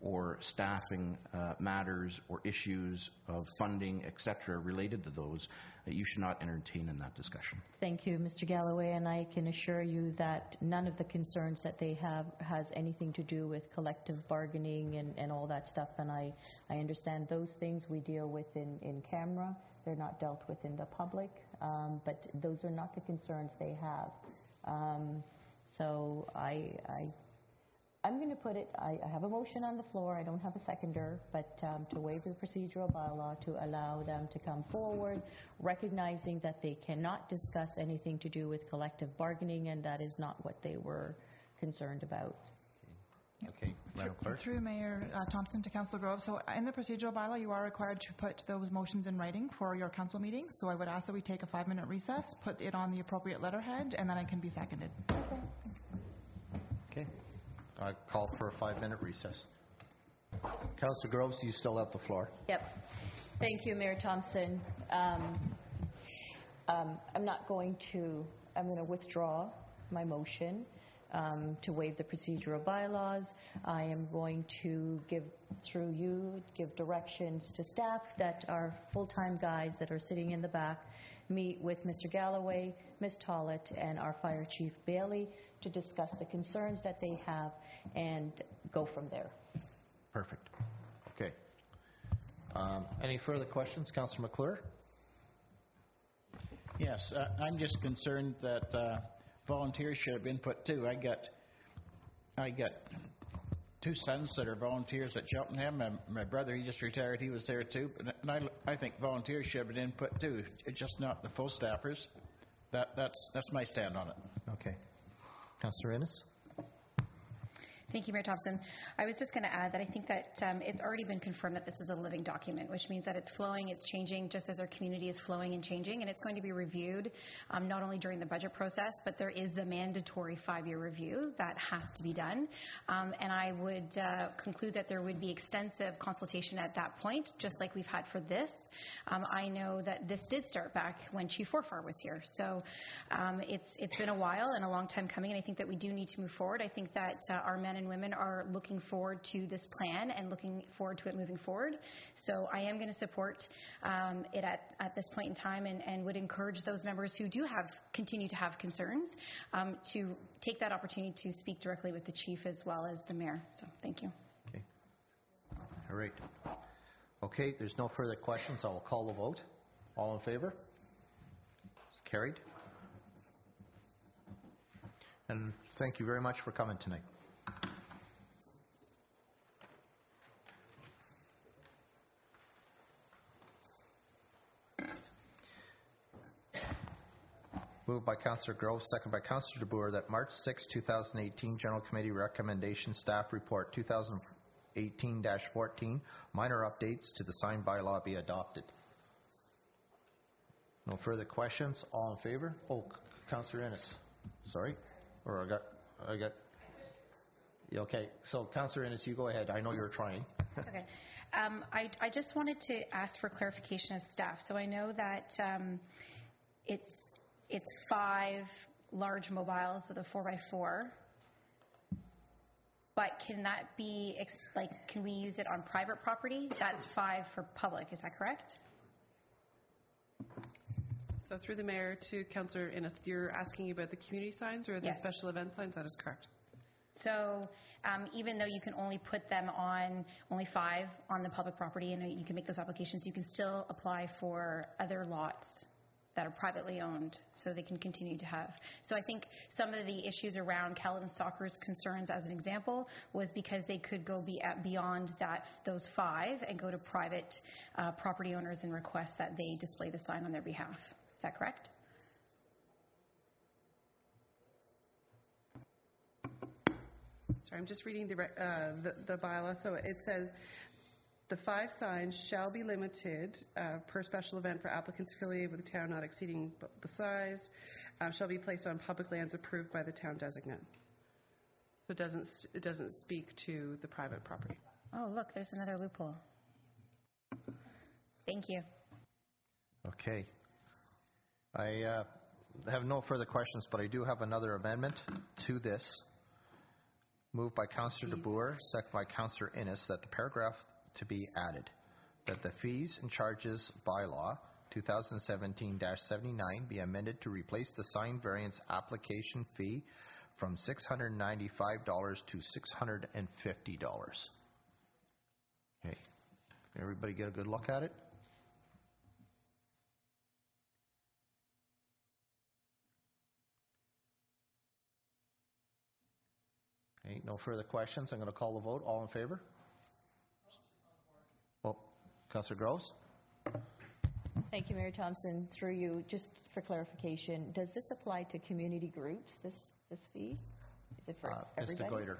or staffing uh, matters or issues of funding, et cetera, related to those, uh, you should not entertain in that discussion. Thank you, Mister Galloway, and I can assure you that none of the concerns that they have has anything to do with collective bargaining and, and all that stuff, and I, I understand those things we deal with in, in camera. They're not dealt with in the public, um, but those are not the concerns they have. Um, so I, I, I'm going to put it, I, I have a motion on the floor, I don't have a seconder, but um, to waive the procedural bylaw to allow them to come forward, recognizing that they cannot discuss anything to do with collective bargaining, and that is not what they were concerned about. Okay, Madam Clerk. Through Mayor uh, Thompson to Councillor Grove. So in the procedural bylaw, you are required to put those motions in writing for your council meetings. So I would ask that we take a five-minute recess, put it on the appropriate letterhead, and then it can be seconded. Okay. I call for a five-minute recess. Councillor Groves, you still have the floor. Yep. Thank you, Mayor Thompson. Um, um, I'm not going to, I'm going to withdraw my motion um, to waive the procedural bylaws. I am going to give, through you, give directions to staff that our full-time guys that are sitting in the back meet with Mister Galloway, Miz Tollett, and our Fire Chief Bailey to discuss the concerns that they have and go from there. Perfect. Okay. Um, any further questions? Councillor McClure? Yes, uh, I'm just concerned that uh, volunteers should have been put too. I got, I got two sons that are volunteers at Cheltenham. My, my brother, he just retired, he was there too. But and I, I think volunteers should have been input too, it's just not the full staffers. That, that's, that's my stand on it. Okay. Councillor Innes? Thank you, Mayor Thompson. I was just going to add that I think that um, it's already been confirmed that this is a living document, which means that it's flowing, it's changing, just as our community is flowing and changing, and it's going to be reviewed um, not only during the budget process, but there is the mandatory five-year review that has to be done. Um, and I would uh, conclude that there would be extensive consultation at that point, just like we've had for this. Um, I know that this did start back when Chief Forfar was here. So um, it's it's been a while and a long time coming, and I think that we do need to move forward. I think that uh, our men and women are looking forward to this plan and looking forward to it moving forward. So I am going to support um, it at, at this point in time, and, and would encourage those members who do have continue to have concerns um, to take that opportunity to speak directly with the chief as well as the mayor. So thank you. Okay. All right. Okay, there's no further questions. I will call the vote. All in favor? It's carried. And thank you very much for coming tonight. Moved by Councillor Grove, second by Councillor DeBoer, that March sixth, two thousand eighteen General Committee Recommendation Staff Report two thousand eighteen dash fourteen, minor updates to the signed bylaw be adopted. No further questions. All in favor? Oh, Councillor Innes. Sorry. Or I got, I got, yeah, okay. So Councillor Innes, you go ahead. I know you're trying. That's okay. Um, I, I just wanted to ask for clarification of staff. So I know that um, it's, it's five large mobiles with a four by four, but can that be, ex like, can we use it on private property? That's five for public, is that correct? So through the mayor to Councillor Innes, you're asking about the community signs or the Yes. special event signs? That is correct. So um, even though you can only put them on, only five on the public property, and you can make those applications, you can still apply for other lots that are privately owned, so they can continue to have. So I think some of the issues around Caledon Soccer's concerns, as an example, was because they could go be at beyond that those five and go to private uh, property owners and request that they display the sign on their behalf. Is that correct? Sorry, I'm just reading the, re- uh, the, the bylaw. So it says, the five signs shall be limited uh, per special event for applicants affiliated with the town not exceeding the size, uh, shall be placed on public lands approved by the town designate. So it doesn't, it doesn't speak to the private property. Oh, look, there's another loophole. Thank you. Okay. I uh, have no further questions, but I do have another amendment to this. Moved by Councillor DeBoer, second by Councillor Innes, that the paragraph to be added, that the fees and charges bylaw twenty seventeen dash seventy-nine be amended to replace the sign variance application fee from six hundred ninety-five dollars to six hundred fifty dollars. Okay. Can everybody get a good look at it? Okay, no further questions. I'm going to call the vote. All in favor? Oh, Councillor Groves? Thank you, Mayor Thompson. Through you, just for clarification, does this apply to community groups, this, this fee? Is it for Uh, everybody? Mister Goiter.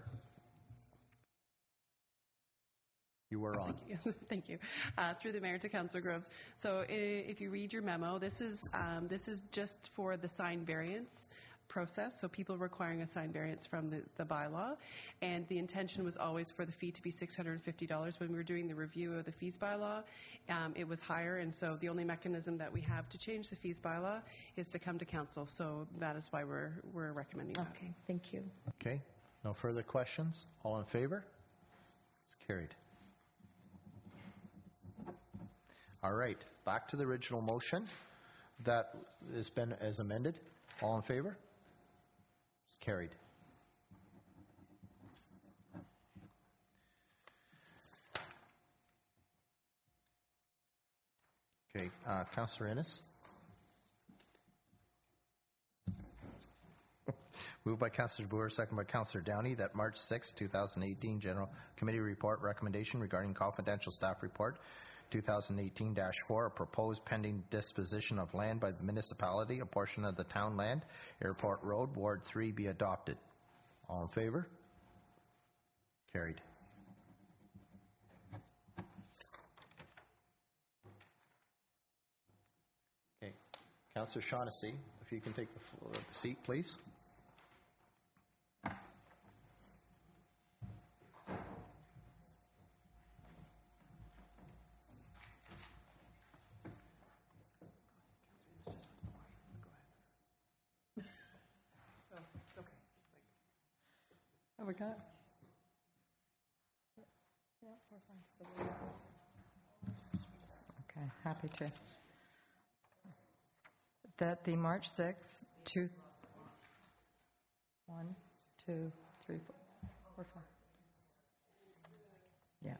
You were on. Thank you. Thank you. Uh, through the mayor to Councillor Groves. So i- if you read your memo, this is um, this is just for the sign variance process, so people requiring a sign variance from the, the bylaw, and the intention was always for the fee to be six hundred fifty dollars. When we were doing the review of the fees bylaw, um, it was higher, and so the only mechanism that we have to change the fees bylaw is to come to council, so that is why we're, we're recommending that. Okay, thank you. Okay, no further questions? All in favor? It's carried. All right, back to the original motion that has been as amended. All in favor? It's carried. Okay, uh, Councillor Innes. Moved by Councillor Boer, second by Councillor Downey, that March sixth, two thousand eighteen General Committee Report recommendation regarding confidential staff report two thousand eighteen dash four, a proposed pending disposition of land by the municipality, a portion of the town land, Airport Road, Ward three, be adopted. All in favor? Carried. Okay. Councillor Shaughnessy, if you can take the, floor, the seat, please. Oh, we got it. Okay, happy to. That the March sixth, two, one, two, three, four, four, five. Yeah.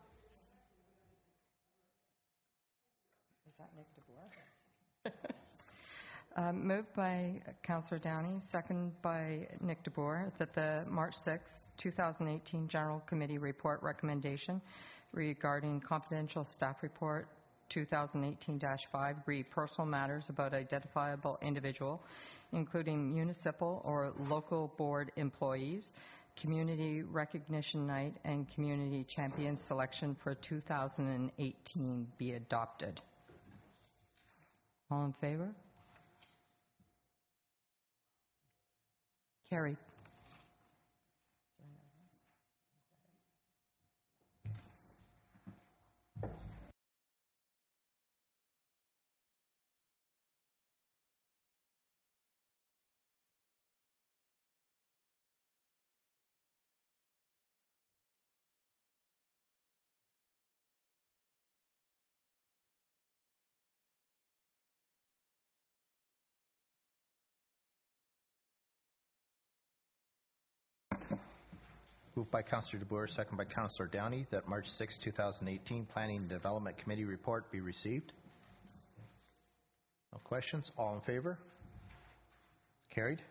Is that Nick DeBoer? Um, moved by Councillor Downey, second by Nick DeBoer, that the March sixth, two thousand eighteen General Committee Report recommendation regarding confidential staff report two thousand eighteen dash five read personal matters about identifiable individual, including municipal or local board employees, community recognition night, and community champion selection for two thousand eighteen be adopted. All in favor? Carried. Moved by Councillor DeBoer, second by Councillor Downey, that March sixth, two thousand eighteen Planning and Development Committee report be received. No questions? All in favor? Carried.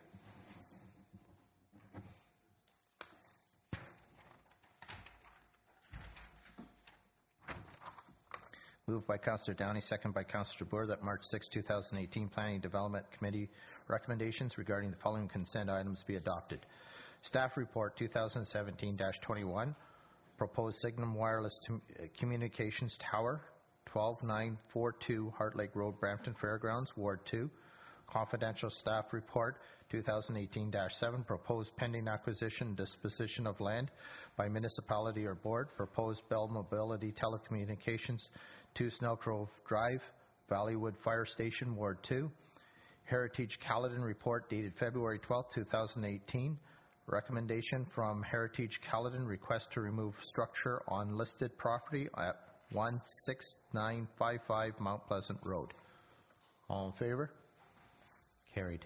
Moved by Councillor Downey, second by Councillor DeBoer, that March sixth, two thousand eighteen Planning and Development Committee recommendations regarding the following consent items be adopted. Staff Report two thousand seventeen dash twenty-one, proposed Signum Wireless Communications Tower, twelve nine forty-two Heart Lake Road, Brampton Fairgrounds, Ward two. Confidential Staff Report two thousand eighteen dash seven, proposed pending acquisition and disposition of land by municipality or board, proposed Bell Mobility Telecommunications, two Snell Grove Drive, Valleywood Fire Station, Ward two. Heritage Caledon Report dated February twelfth, two thousand eighteen, Recommendation from Heritage Caledon, request to remove structure on listed property at one six nine five five Mount Pleasant Road. All in favor? Carried.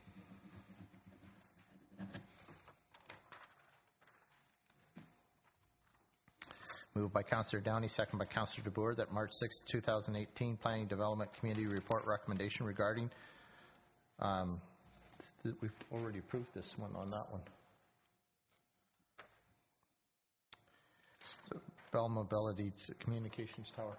Moved by Councillor Downey, second by Councillor DeBoer, that March sixth, two thousand eighteen Planning Development Committee Report recommendation regarding, um, th- we've already approved this one on that one. Bell Mobility Communications Tower.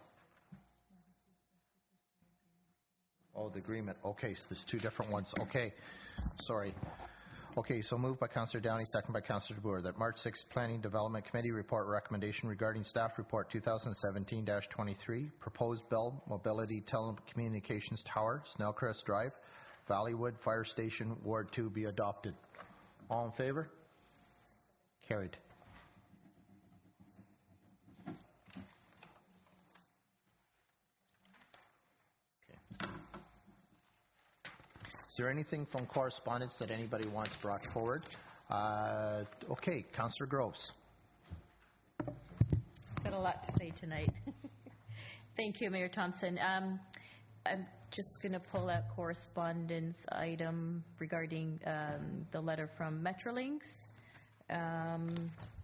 Oh, the agreement. Okay, so there's two different ones. Okay, sorry. Okay, so moved by Councillor Downey, second by Councillor DeBoer, that March sixth Planning Development Committee Report recommendation regarding Staff Report twenty seventeen dash twenty-three, proposed Bell Mobility Telecommunications Tower, Snellcrest Drive, Valleywood Fire Station, Ward two be adopted. All in favor? Carried. Is there anything from correspondence that anybody wants brought forward? Uh, okay, Councillor Groves. Got a lot to say tonight. Thank you, Mayor Thompson. Um, I'm just going to pull out correspondence item regarding um, the letter from Metrolinx. Um,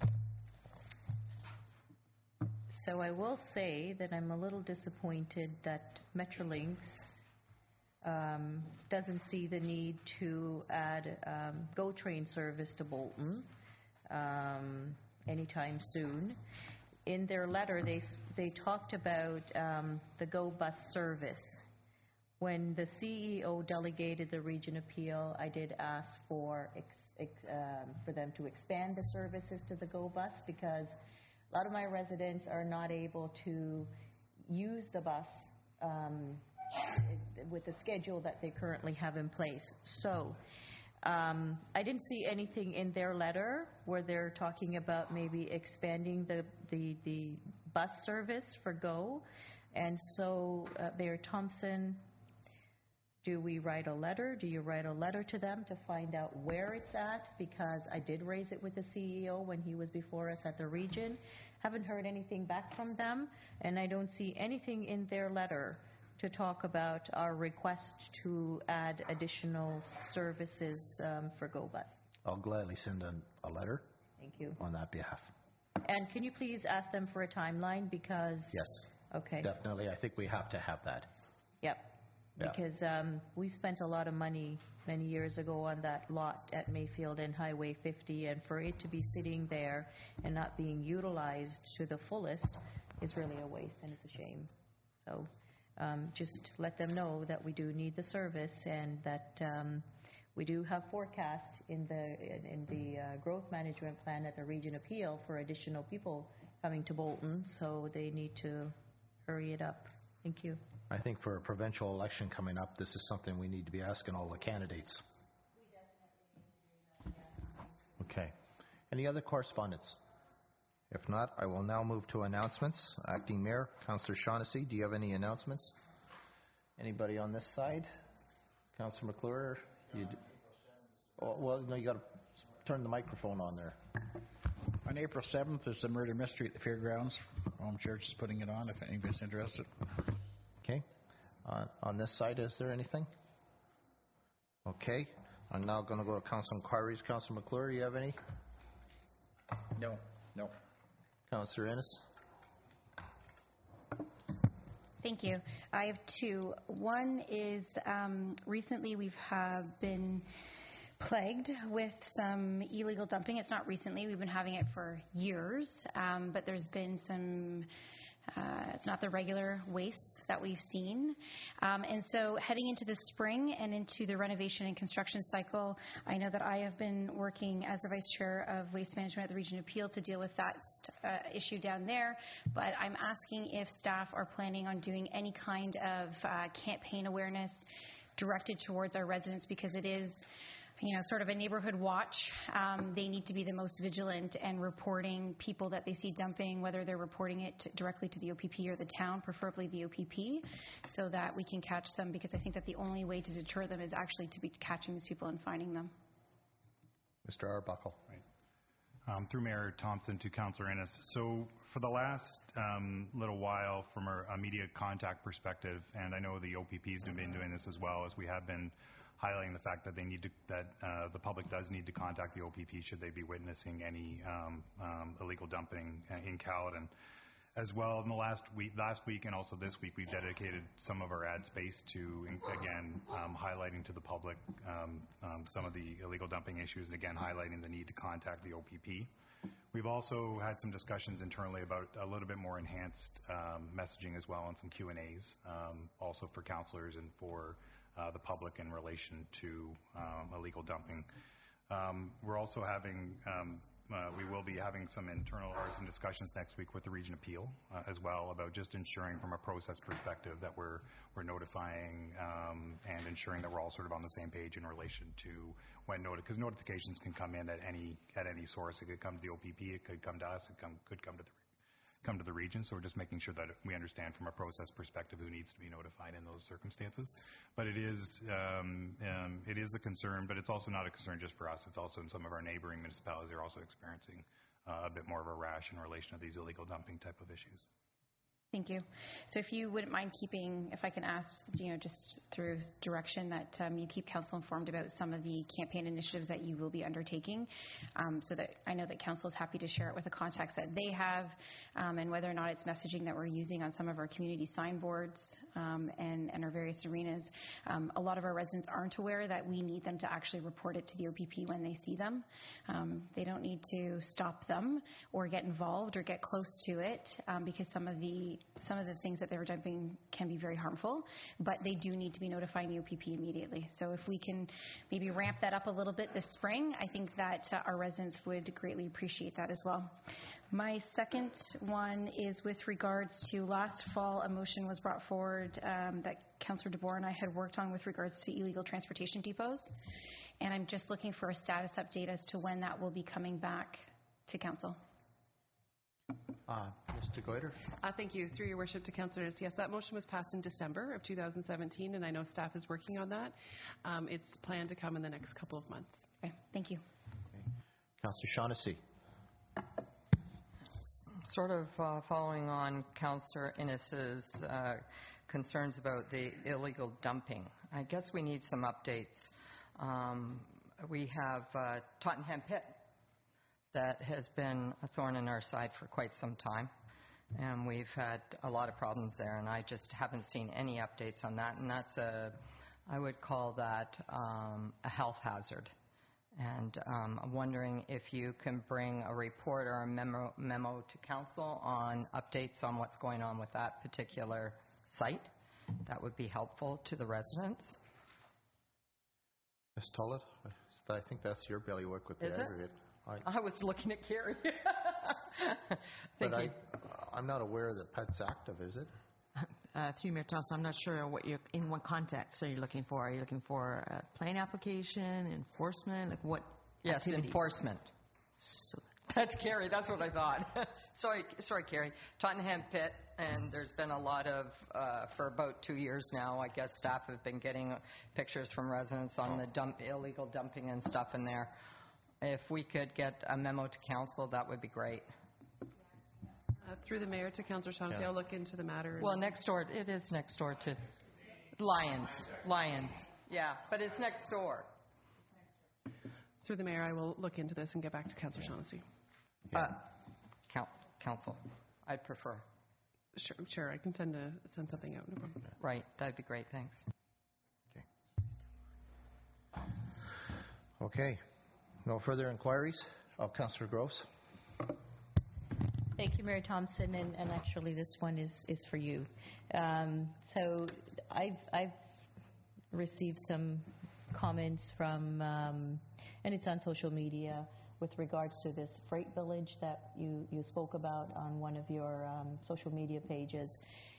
so I will say that I'm a little disappointed that Metrolinx Um, doesn't see the need to add um, GO train service to Bolton um, anytime soon. In their letter, they they talked about um, the GO bus service. When the C E O delegated the region appeal, I did ask for ex, ex, um, for them to expand the services to the GO bus, because a lot of my residents are not able to use the bus um, with the schedule that they currently have in place. So um, I didn't see anything in their letter where they're talking about maybe expanding the, the, the bus service for GO. And so, uh, Mayor Thompson, do we write a letter? Do you write a letter to them to find out where it's at? Because I did raise it with the C E O when he was before us at the region. Haven't heard anything back from them, and I don't see anything in their letter to talk about our request to add additional services um, for GO bus. I'll gladly send a, a letter. Thank you. On that behalf. And can you please ask them for a timeline, because... Yes. Okay. Definitely. I think we have to have that. Yep. Yeah. Because um, we spent a lot of money many years ago on that lot at Mayfield and Highway fifty, and for it to be sitting there and not being utilized to the fullest is really a waste, and it's a shame. So um, just let them know that we do need the service, and that um, we do have forecast in the in, in the uh, growth management plan at the region appeal for additional people coming to Bolton, so they need to hurry it up. Thank you. I think for a provincial election coming up, this is something we need to be asking all the candidates. Okay. Any other correspondence? If not, I will now move to announcements. Acting Mayor, Councillor Shaughnessy, do you have any announcements? Anybody on this side? Councillor McClure? You do? Oh, well, no, you got to turn the microphone on there. On April seventh, there's a murder mystery at the fairgrounds. Home Church is putting it on if anybody's interested. Okay. Uh, on this side, is there anything? Okay. I'm now going to go to council inquiries. Councillor McClure, do you have any? No. No. Councillor Ennis? Thank you. I have two. One is um, recently we've have been plagued with some illegal dumping. It's not recently. We've been having it for years, um, but there's been some Uh, it's not the regular waste that we've seen. Um, and so heading into the spring and into the renovation and construction cycle, I know that I have been working as the Vice Chair of Waste Management at the Region Appeal to deal with that uh, issue down there. But I'm asking if staff are planning on doing any kind of uh, campaign awareness directed towards our residents, because it is, you know, sort of a neighborhood watch. Um, they need to be the most vigilant and reporting people that they see dumping, whether they're reporting it to, directly to the O P P or the town, preferably the O P P, so that we can catch them, because I think that the only way to deter them is actually to be catching these people and finding them. Mister Arbuckle. Um, through Mayor Thompson to Councillor Innes. So for the last um, little while, from a, a media contact perspective, and I know the O P Ps have been doing this as well, as we have been highlighting the fact that they need to, that uh, the public does need to contact the O P P should they be witnessing any um, um, illegal dumping in Caledon. As well, in the last week, last week and also this week, we've dedicated some of our ad space to, again, um, highlighting to the public um, um, some of the illegal dumping issues, and again, highlighting the need to contact the O P P. We've also had some discussions internally about a little bit more enhanced um, messaging as well, and some Q and A's, um, also for councillors and for uh, the public in relation to um, illegal dumping. Um, we're also having um, Uh, we will be having some internal or some discussions next week with the Region Appeal uh, as well about just ensuring from a process perspective that we're we're notifying um, and ensuring that we're all sort of on the same page in relation to when noti- because notifications can come in at any at any source. It could come to the O P P, it could come to us, it come, could come to the come to the region. So we're just making sure that we understand from a process perspective who needs to be notified in those circumstances. But it is um, um, it is a concern, but it's also not a concern just for us. It's also in some of our neighboring municipalities are also experiencing uh, a bit more of a rash in relation to these illegal dumping type of issues. Thank you. So if you wouldn't mind keeping, if I can ask, you know, just through direction that um, you keep council informed about some of the campaign initiatives that you will be undertaking, um, so that I know that council is happy to share it with the contacts that they have, um, and whether or not it's messaging that we're using on some of our community signboards um, and, and our various arenas. Um, a lot of our residents aren't aware that we need them to actually report it to the O P P when they see them. Um, they don't need to stop them or get involved or get close to it um, because some of the Some of the things that they're dumping can be very harmful, but they do need to be notifying the O P P immediately. So if we can maybe ramp that up a little bit this spring, I think that uh, our residents would greatly appreciate that as well. My second one is with regards to last fall, a motion was brought forward um, that Councillor DeBoer and I had worked on with regards to illegal transportation depots. And I'm just looking for a status update as to when that will be coming back to council. Uh, Mister Goiter. Uh, thank you. Through your worship to Councillor Innes. Yes, that motion was passed in December of two thousand seventeen, and I know staff is working on that. Um, it's planned to come in the next couple of months. Okay, thank you. Okay. Councillor Shaughnessy. Sort of uh, following on Councillor Innes's uh, concerns about the illegal dumping. I guess we need some updates. Um, we have uh, Tottenham Pit that has been a thorn in our side for quite some time. And we've had a lot of problems there, and I just haven't seen any updates on that. And that's a, I would call that um, a health hazard. And um, I'm wondering if you can bring a report or a memo, memo to council on updates on what's going on with that particular site. That would be helpful to the residents. Miz Tollett, I think that's your bailiwick with the Is it? aggregate. I, I was looking at Carrie. But I, I'm not aware that P E T's active, is it? Uh, through Mayor Thompson, I'm not sure what you're, in what context are you looking for? Are you looking for a plain application, enforcement, like what Yes, activities? enforcement. So, That's Carrie, that's what I thought. sorry, sorry, Carrie. Tottenham Pit, and there's been a lot of, uh, for about two years now, I guess staff have been getting pictures from residents on the dump, illegal dumping and stuff in there. If we could get a memo to council, that would be great. Uh, through the mayor to Councillor Shaughnessy, Yeah. I'll look into the matter. Well, next door, it is next door to Lions. Lions, yeah, but it's next door. Through the mayor, I will look into this and get back to Councillor Shaughnessy. Uh, count, council, I'd prefer. Sure, sure. I can send a send something out. No problem. Right, that'd be great, thanks. Okay. Okay. No further inquiries? Oh, Councillor Groves. Thank you, Mayor Thompson, and, and actually this one is, is for you. Um, so I've, I've received some comments from, um, and it's on social media, with regards to this freight village that you, you spoke about on one of your um, social media pages.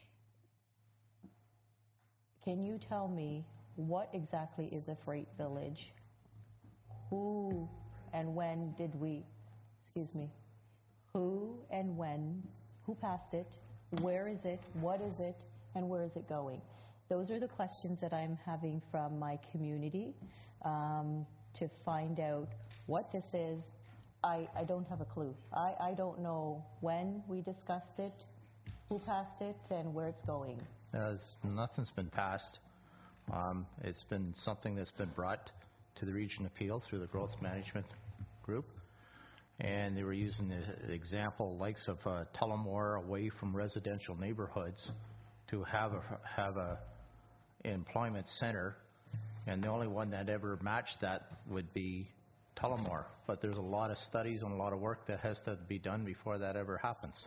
Can you tell me what exactly is a freight village? Who and when did we, excuse me, who and when, who passed it, where is it, what is it, and where is it going? Those are the questions that I'm having from my community. Um, to find out what this is. I, I don't have a clue. I, I don't know when we discussed it, who passed it, and where it's going. Uh, nothing's been passed. Um, it's been something that's been brought to the Region Appeal through the Growth Management Group. And they were using the, the example likes of uh, Tullamore away from residential neighborhoods to have a have a employment center, and the only one that ever matched that would be Tullamore. But there's a lot of studies and a lot of work that has to be done before that ever happens.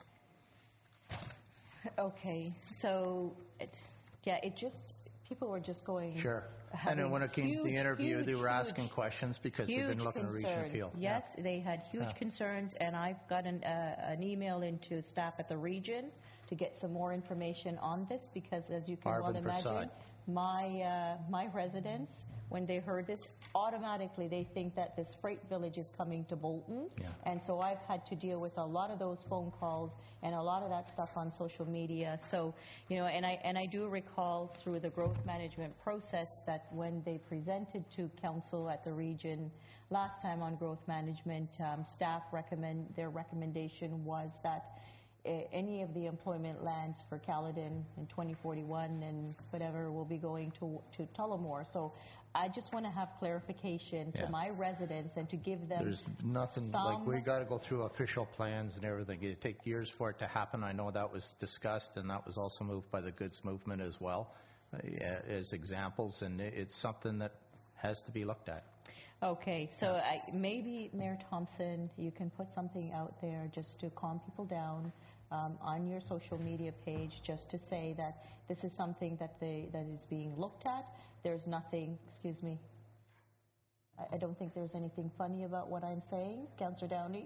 Okay, so it, yeah, it just people were just going. Sure. And then when it came huge, to the interview, huge, they were huge, asking questions because they've been looking concerns. at Region Appeal. Yes, yeah. they had huge yeah. concerns, and I've got an, uh, an email into staff at the region to get some more information on this because, as you can Arvind well imagine, Prasad. my uh, my residents, when they heard this, automatically they think that this freight village is coming to Bolton, yeah. and so I've had to deal with a lot of those phone calls and a lot of that stuff on social media. So, you know, and I and I do recall through the growth management process that when they presented to council at the region last time on growth management, um, staff recommend their recommendation was that any of the employment lands for Caledon in twenty forty-one and whatever will be going to to Tullamore. So I just want to have clarification to yeah. my residents and to give them There's nothing, some like we got to go through official plans and everything. It'd take years for it to happen. I know that was discussed and that was also moved by the goods movement as well uh, as examples, and it's something that has to be looked at. Okay, so I, maybe Mayor Thompson, you can put something out there just to calm people down um, on your social media page, just to say that this is something that they that is being looked at. There's nothing, excuse me, I, I don't think there's anything funny about what I'm saying, Councillor Downey.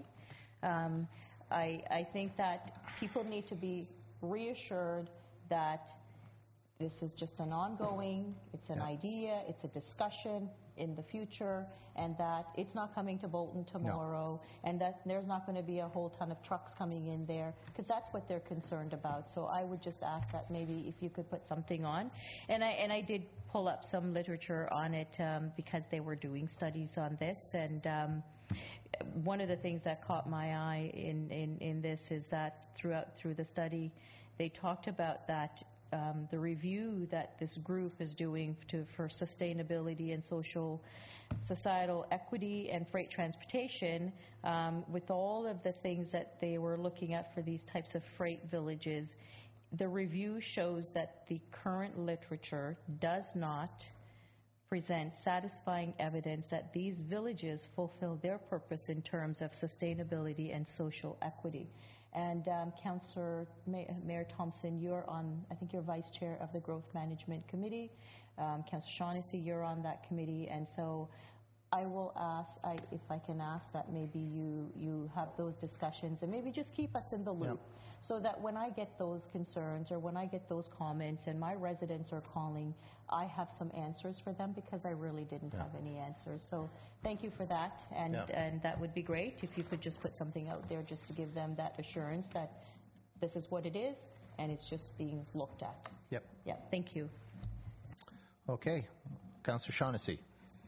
Um, I, I think that people need to be reassured that this is just an ongoing, it's an yeah. idea, it's a discussion in the future, and that it's not coming to Bolton tomorrow, no. and that there's not going to be a whole ton of trucks coming in there, because that's what they're concerned about. So I would just ask that maybe if you could put something on. And I, and I did pull up some literature on it um, because they were doing studies on this, and um, one of the things that caught my eye in, in, in this is that throughout through the study, they talked about that Um, the review that this group is doing to, for sustainability and social, societal equity and freight transportation, um, with all of the things that they were looking at for these types of freight villages, the review shows that the current literature does not present satisfying evidence that these villages fulfill their purpose in terms of sustainability and social equity. And um, Councillor May- Mayor Thompson, you're on, I think you're Vice Chair of the Growth Management Committee. Um, Councillor Shaughnessy, you're on that committee. And so I will ask, I, if I can ask that maybe you, you have those discussions and maybe just keep us in the loop. Yep. So that when I get those concerns or when I get those comments and my residents are calling, I have some answers for them, because I really didn't yeah. have any answers. So thank you for that, and yeah. and that would be great if you could just put something out there just to give them that assurance that this is what it is and it's just being looked at. Yep. Yeah, thank you. Okay. Councillor Shaughnessy.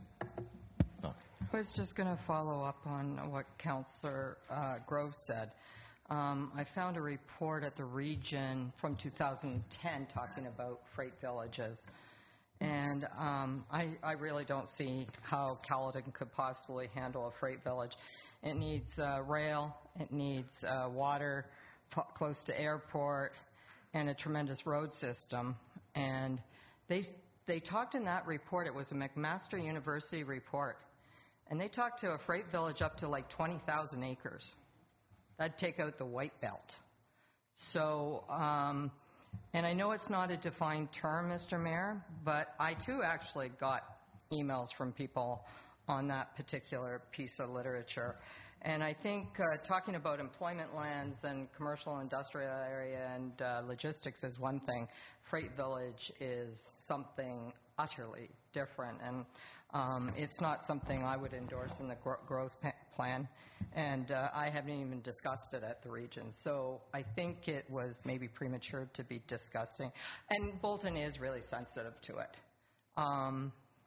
Oh. I was just going to follow up on what Councillor uh, Grove said. Um, I found a report at the region from two thousand ten talking about freight villages. And um, I, I really don't see how Caledon could possibly handle a freight village. It needs uh, rail, it needs uh, water p- close to airport, and a tremendous road system. And they they talked in that report, it was a McMaster University report, and they talked to a freight village up to like twenty thousand acres. That'd take out the white belt. So, um, and I know it's not a defined term, Mister Mayor, but I too actually got emails from people on that particular piece of literature. And I think uh, talking about employment lands and commercial industrial area and uh, logistics is one thing. Freight village is something utterly different, and um, it's not something I would endorse in the gro- growth pa- plan, and uh, I haven't even discussed it at the region. So I think it was maybe premature to be discussing, and Bolton is really sensitive to it. Um,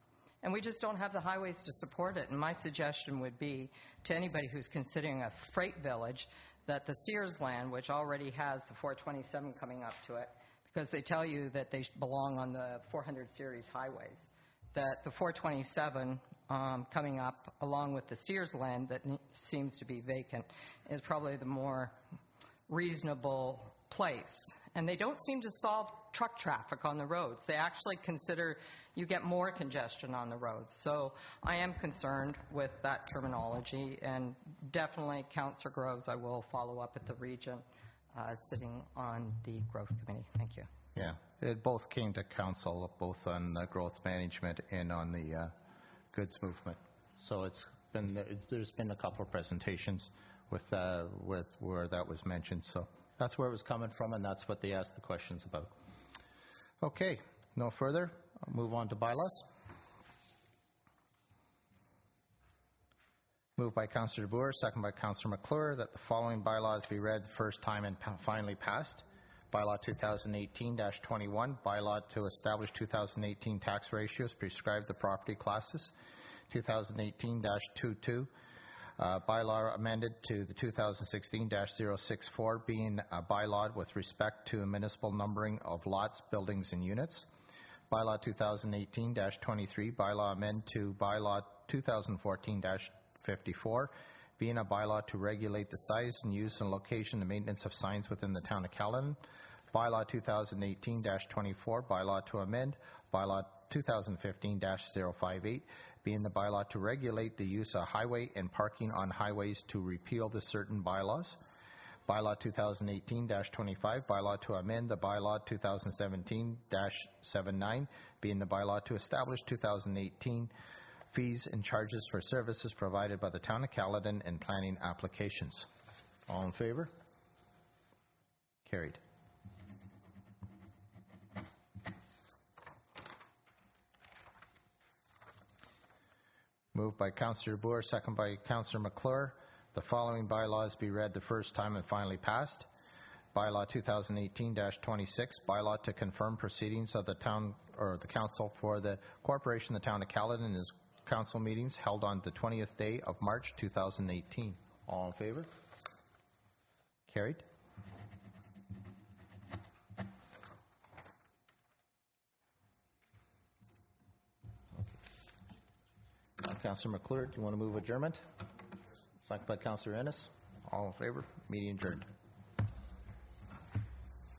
And we just don't have the highways to support it. And my suggestion would be to anybody who's considering a freight village that the Sears land, which already has the four twenty-seven coming up to it, because they tell you that they belong on the four hundred series highways, that the four twenty-seven um, coming up along with the Sears land that ne- seems to be vacant is probably the more reasonable place. And they don't seem to solve truck traffic on the roads. They actually consider you get more congestion on the roads. So I am concerned with that terminology, and definitely, Councillor Groves, I will follow up at the region uh, sitting on the Growth Committee. Thank you. Yeah, it both came to council, both on uh, growth management and on the uh, goods movement. So it's been, there's been a couple of presentations with, uh, with where that was mentioned. So that's where it was coming from, and that's what they asked the questions about. Okay, no further. I'll move on to bylaws. Moved by Councillor Boer, second by Councillor McClure, that the following bylaws be read the first time and pa- finally passed. Bylaw two thousand eighteen dash twenty-one, bylaw to establish two thousand eighteen tax ratios, prescribe the property classes. two thousand eighteen dash twenty-two, uh, bylaw amended to the two thousand sixteen dash zero six four, being a bylaw with respect to municipal numbering of lots, buildings, and units. Bylaw two thousand eighteen dash twenty-three, bylaw amend to bylaw two thousand fourteen dash fifty-four, being a bylaw to regulate the size and use and location and maintenance of signs within the town of Caledon. Bylaw two thousand eighteen dash twenty-four, bylaw to amend bylaw two thousand fifteen dash zero five eight, being the bylaw to regulate the use of highway and parking on highways to repeal the certain bylaws. Bylaw two thousand eighteen dash twenty-five, bylaw to amend the bylaw two thousand seventeen dash seventy-nine, being the bylaw to establish two thousand eighteen fees and charges for services provided by the town of Caledon and planning applications. All in favor? Carried. Moved by Councillor Boer, second by Councillor McClure. The following bylaws be read the first time and finally passed. Bylaw two thousand eighteen dash twenty-six, bylaw to confirm proceedings of the town or the council for the corporation, the town of Caledon, and its council meetings held on the twentieth day of March two thousand eighteen. All in favor? Carried. Uh, Councillor McClure, do you want to move adjournment? Second by Councillor Ennis. All in favor? Meeting adjourned.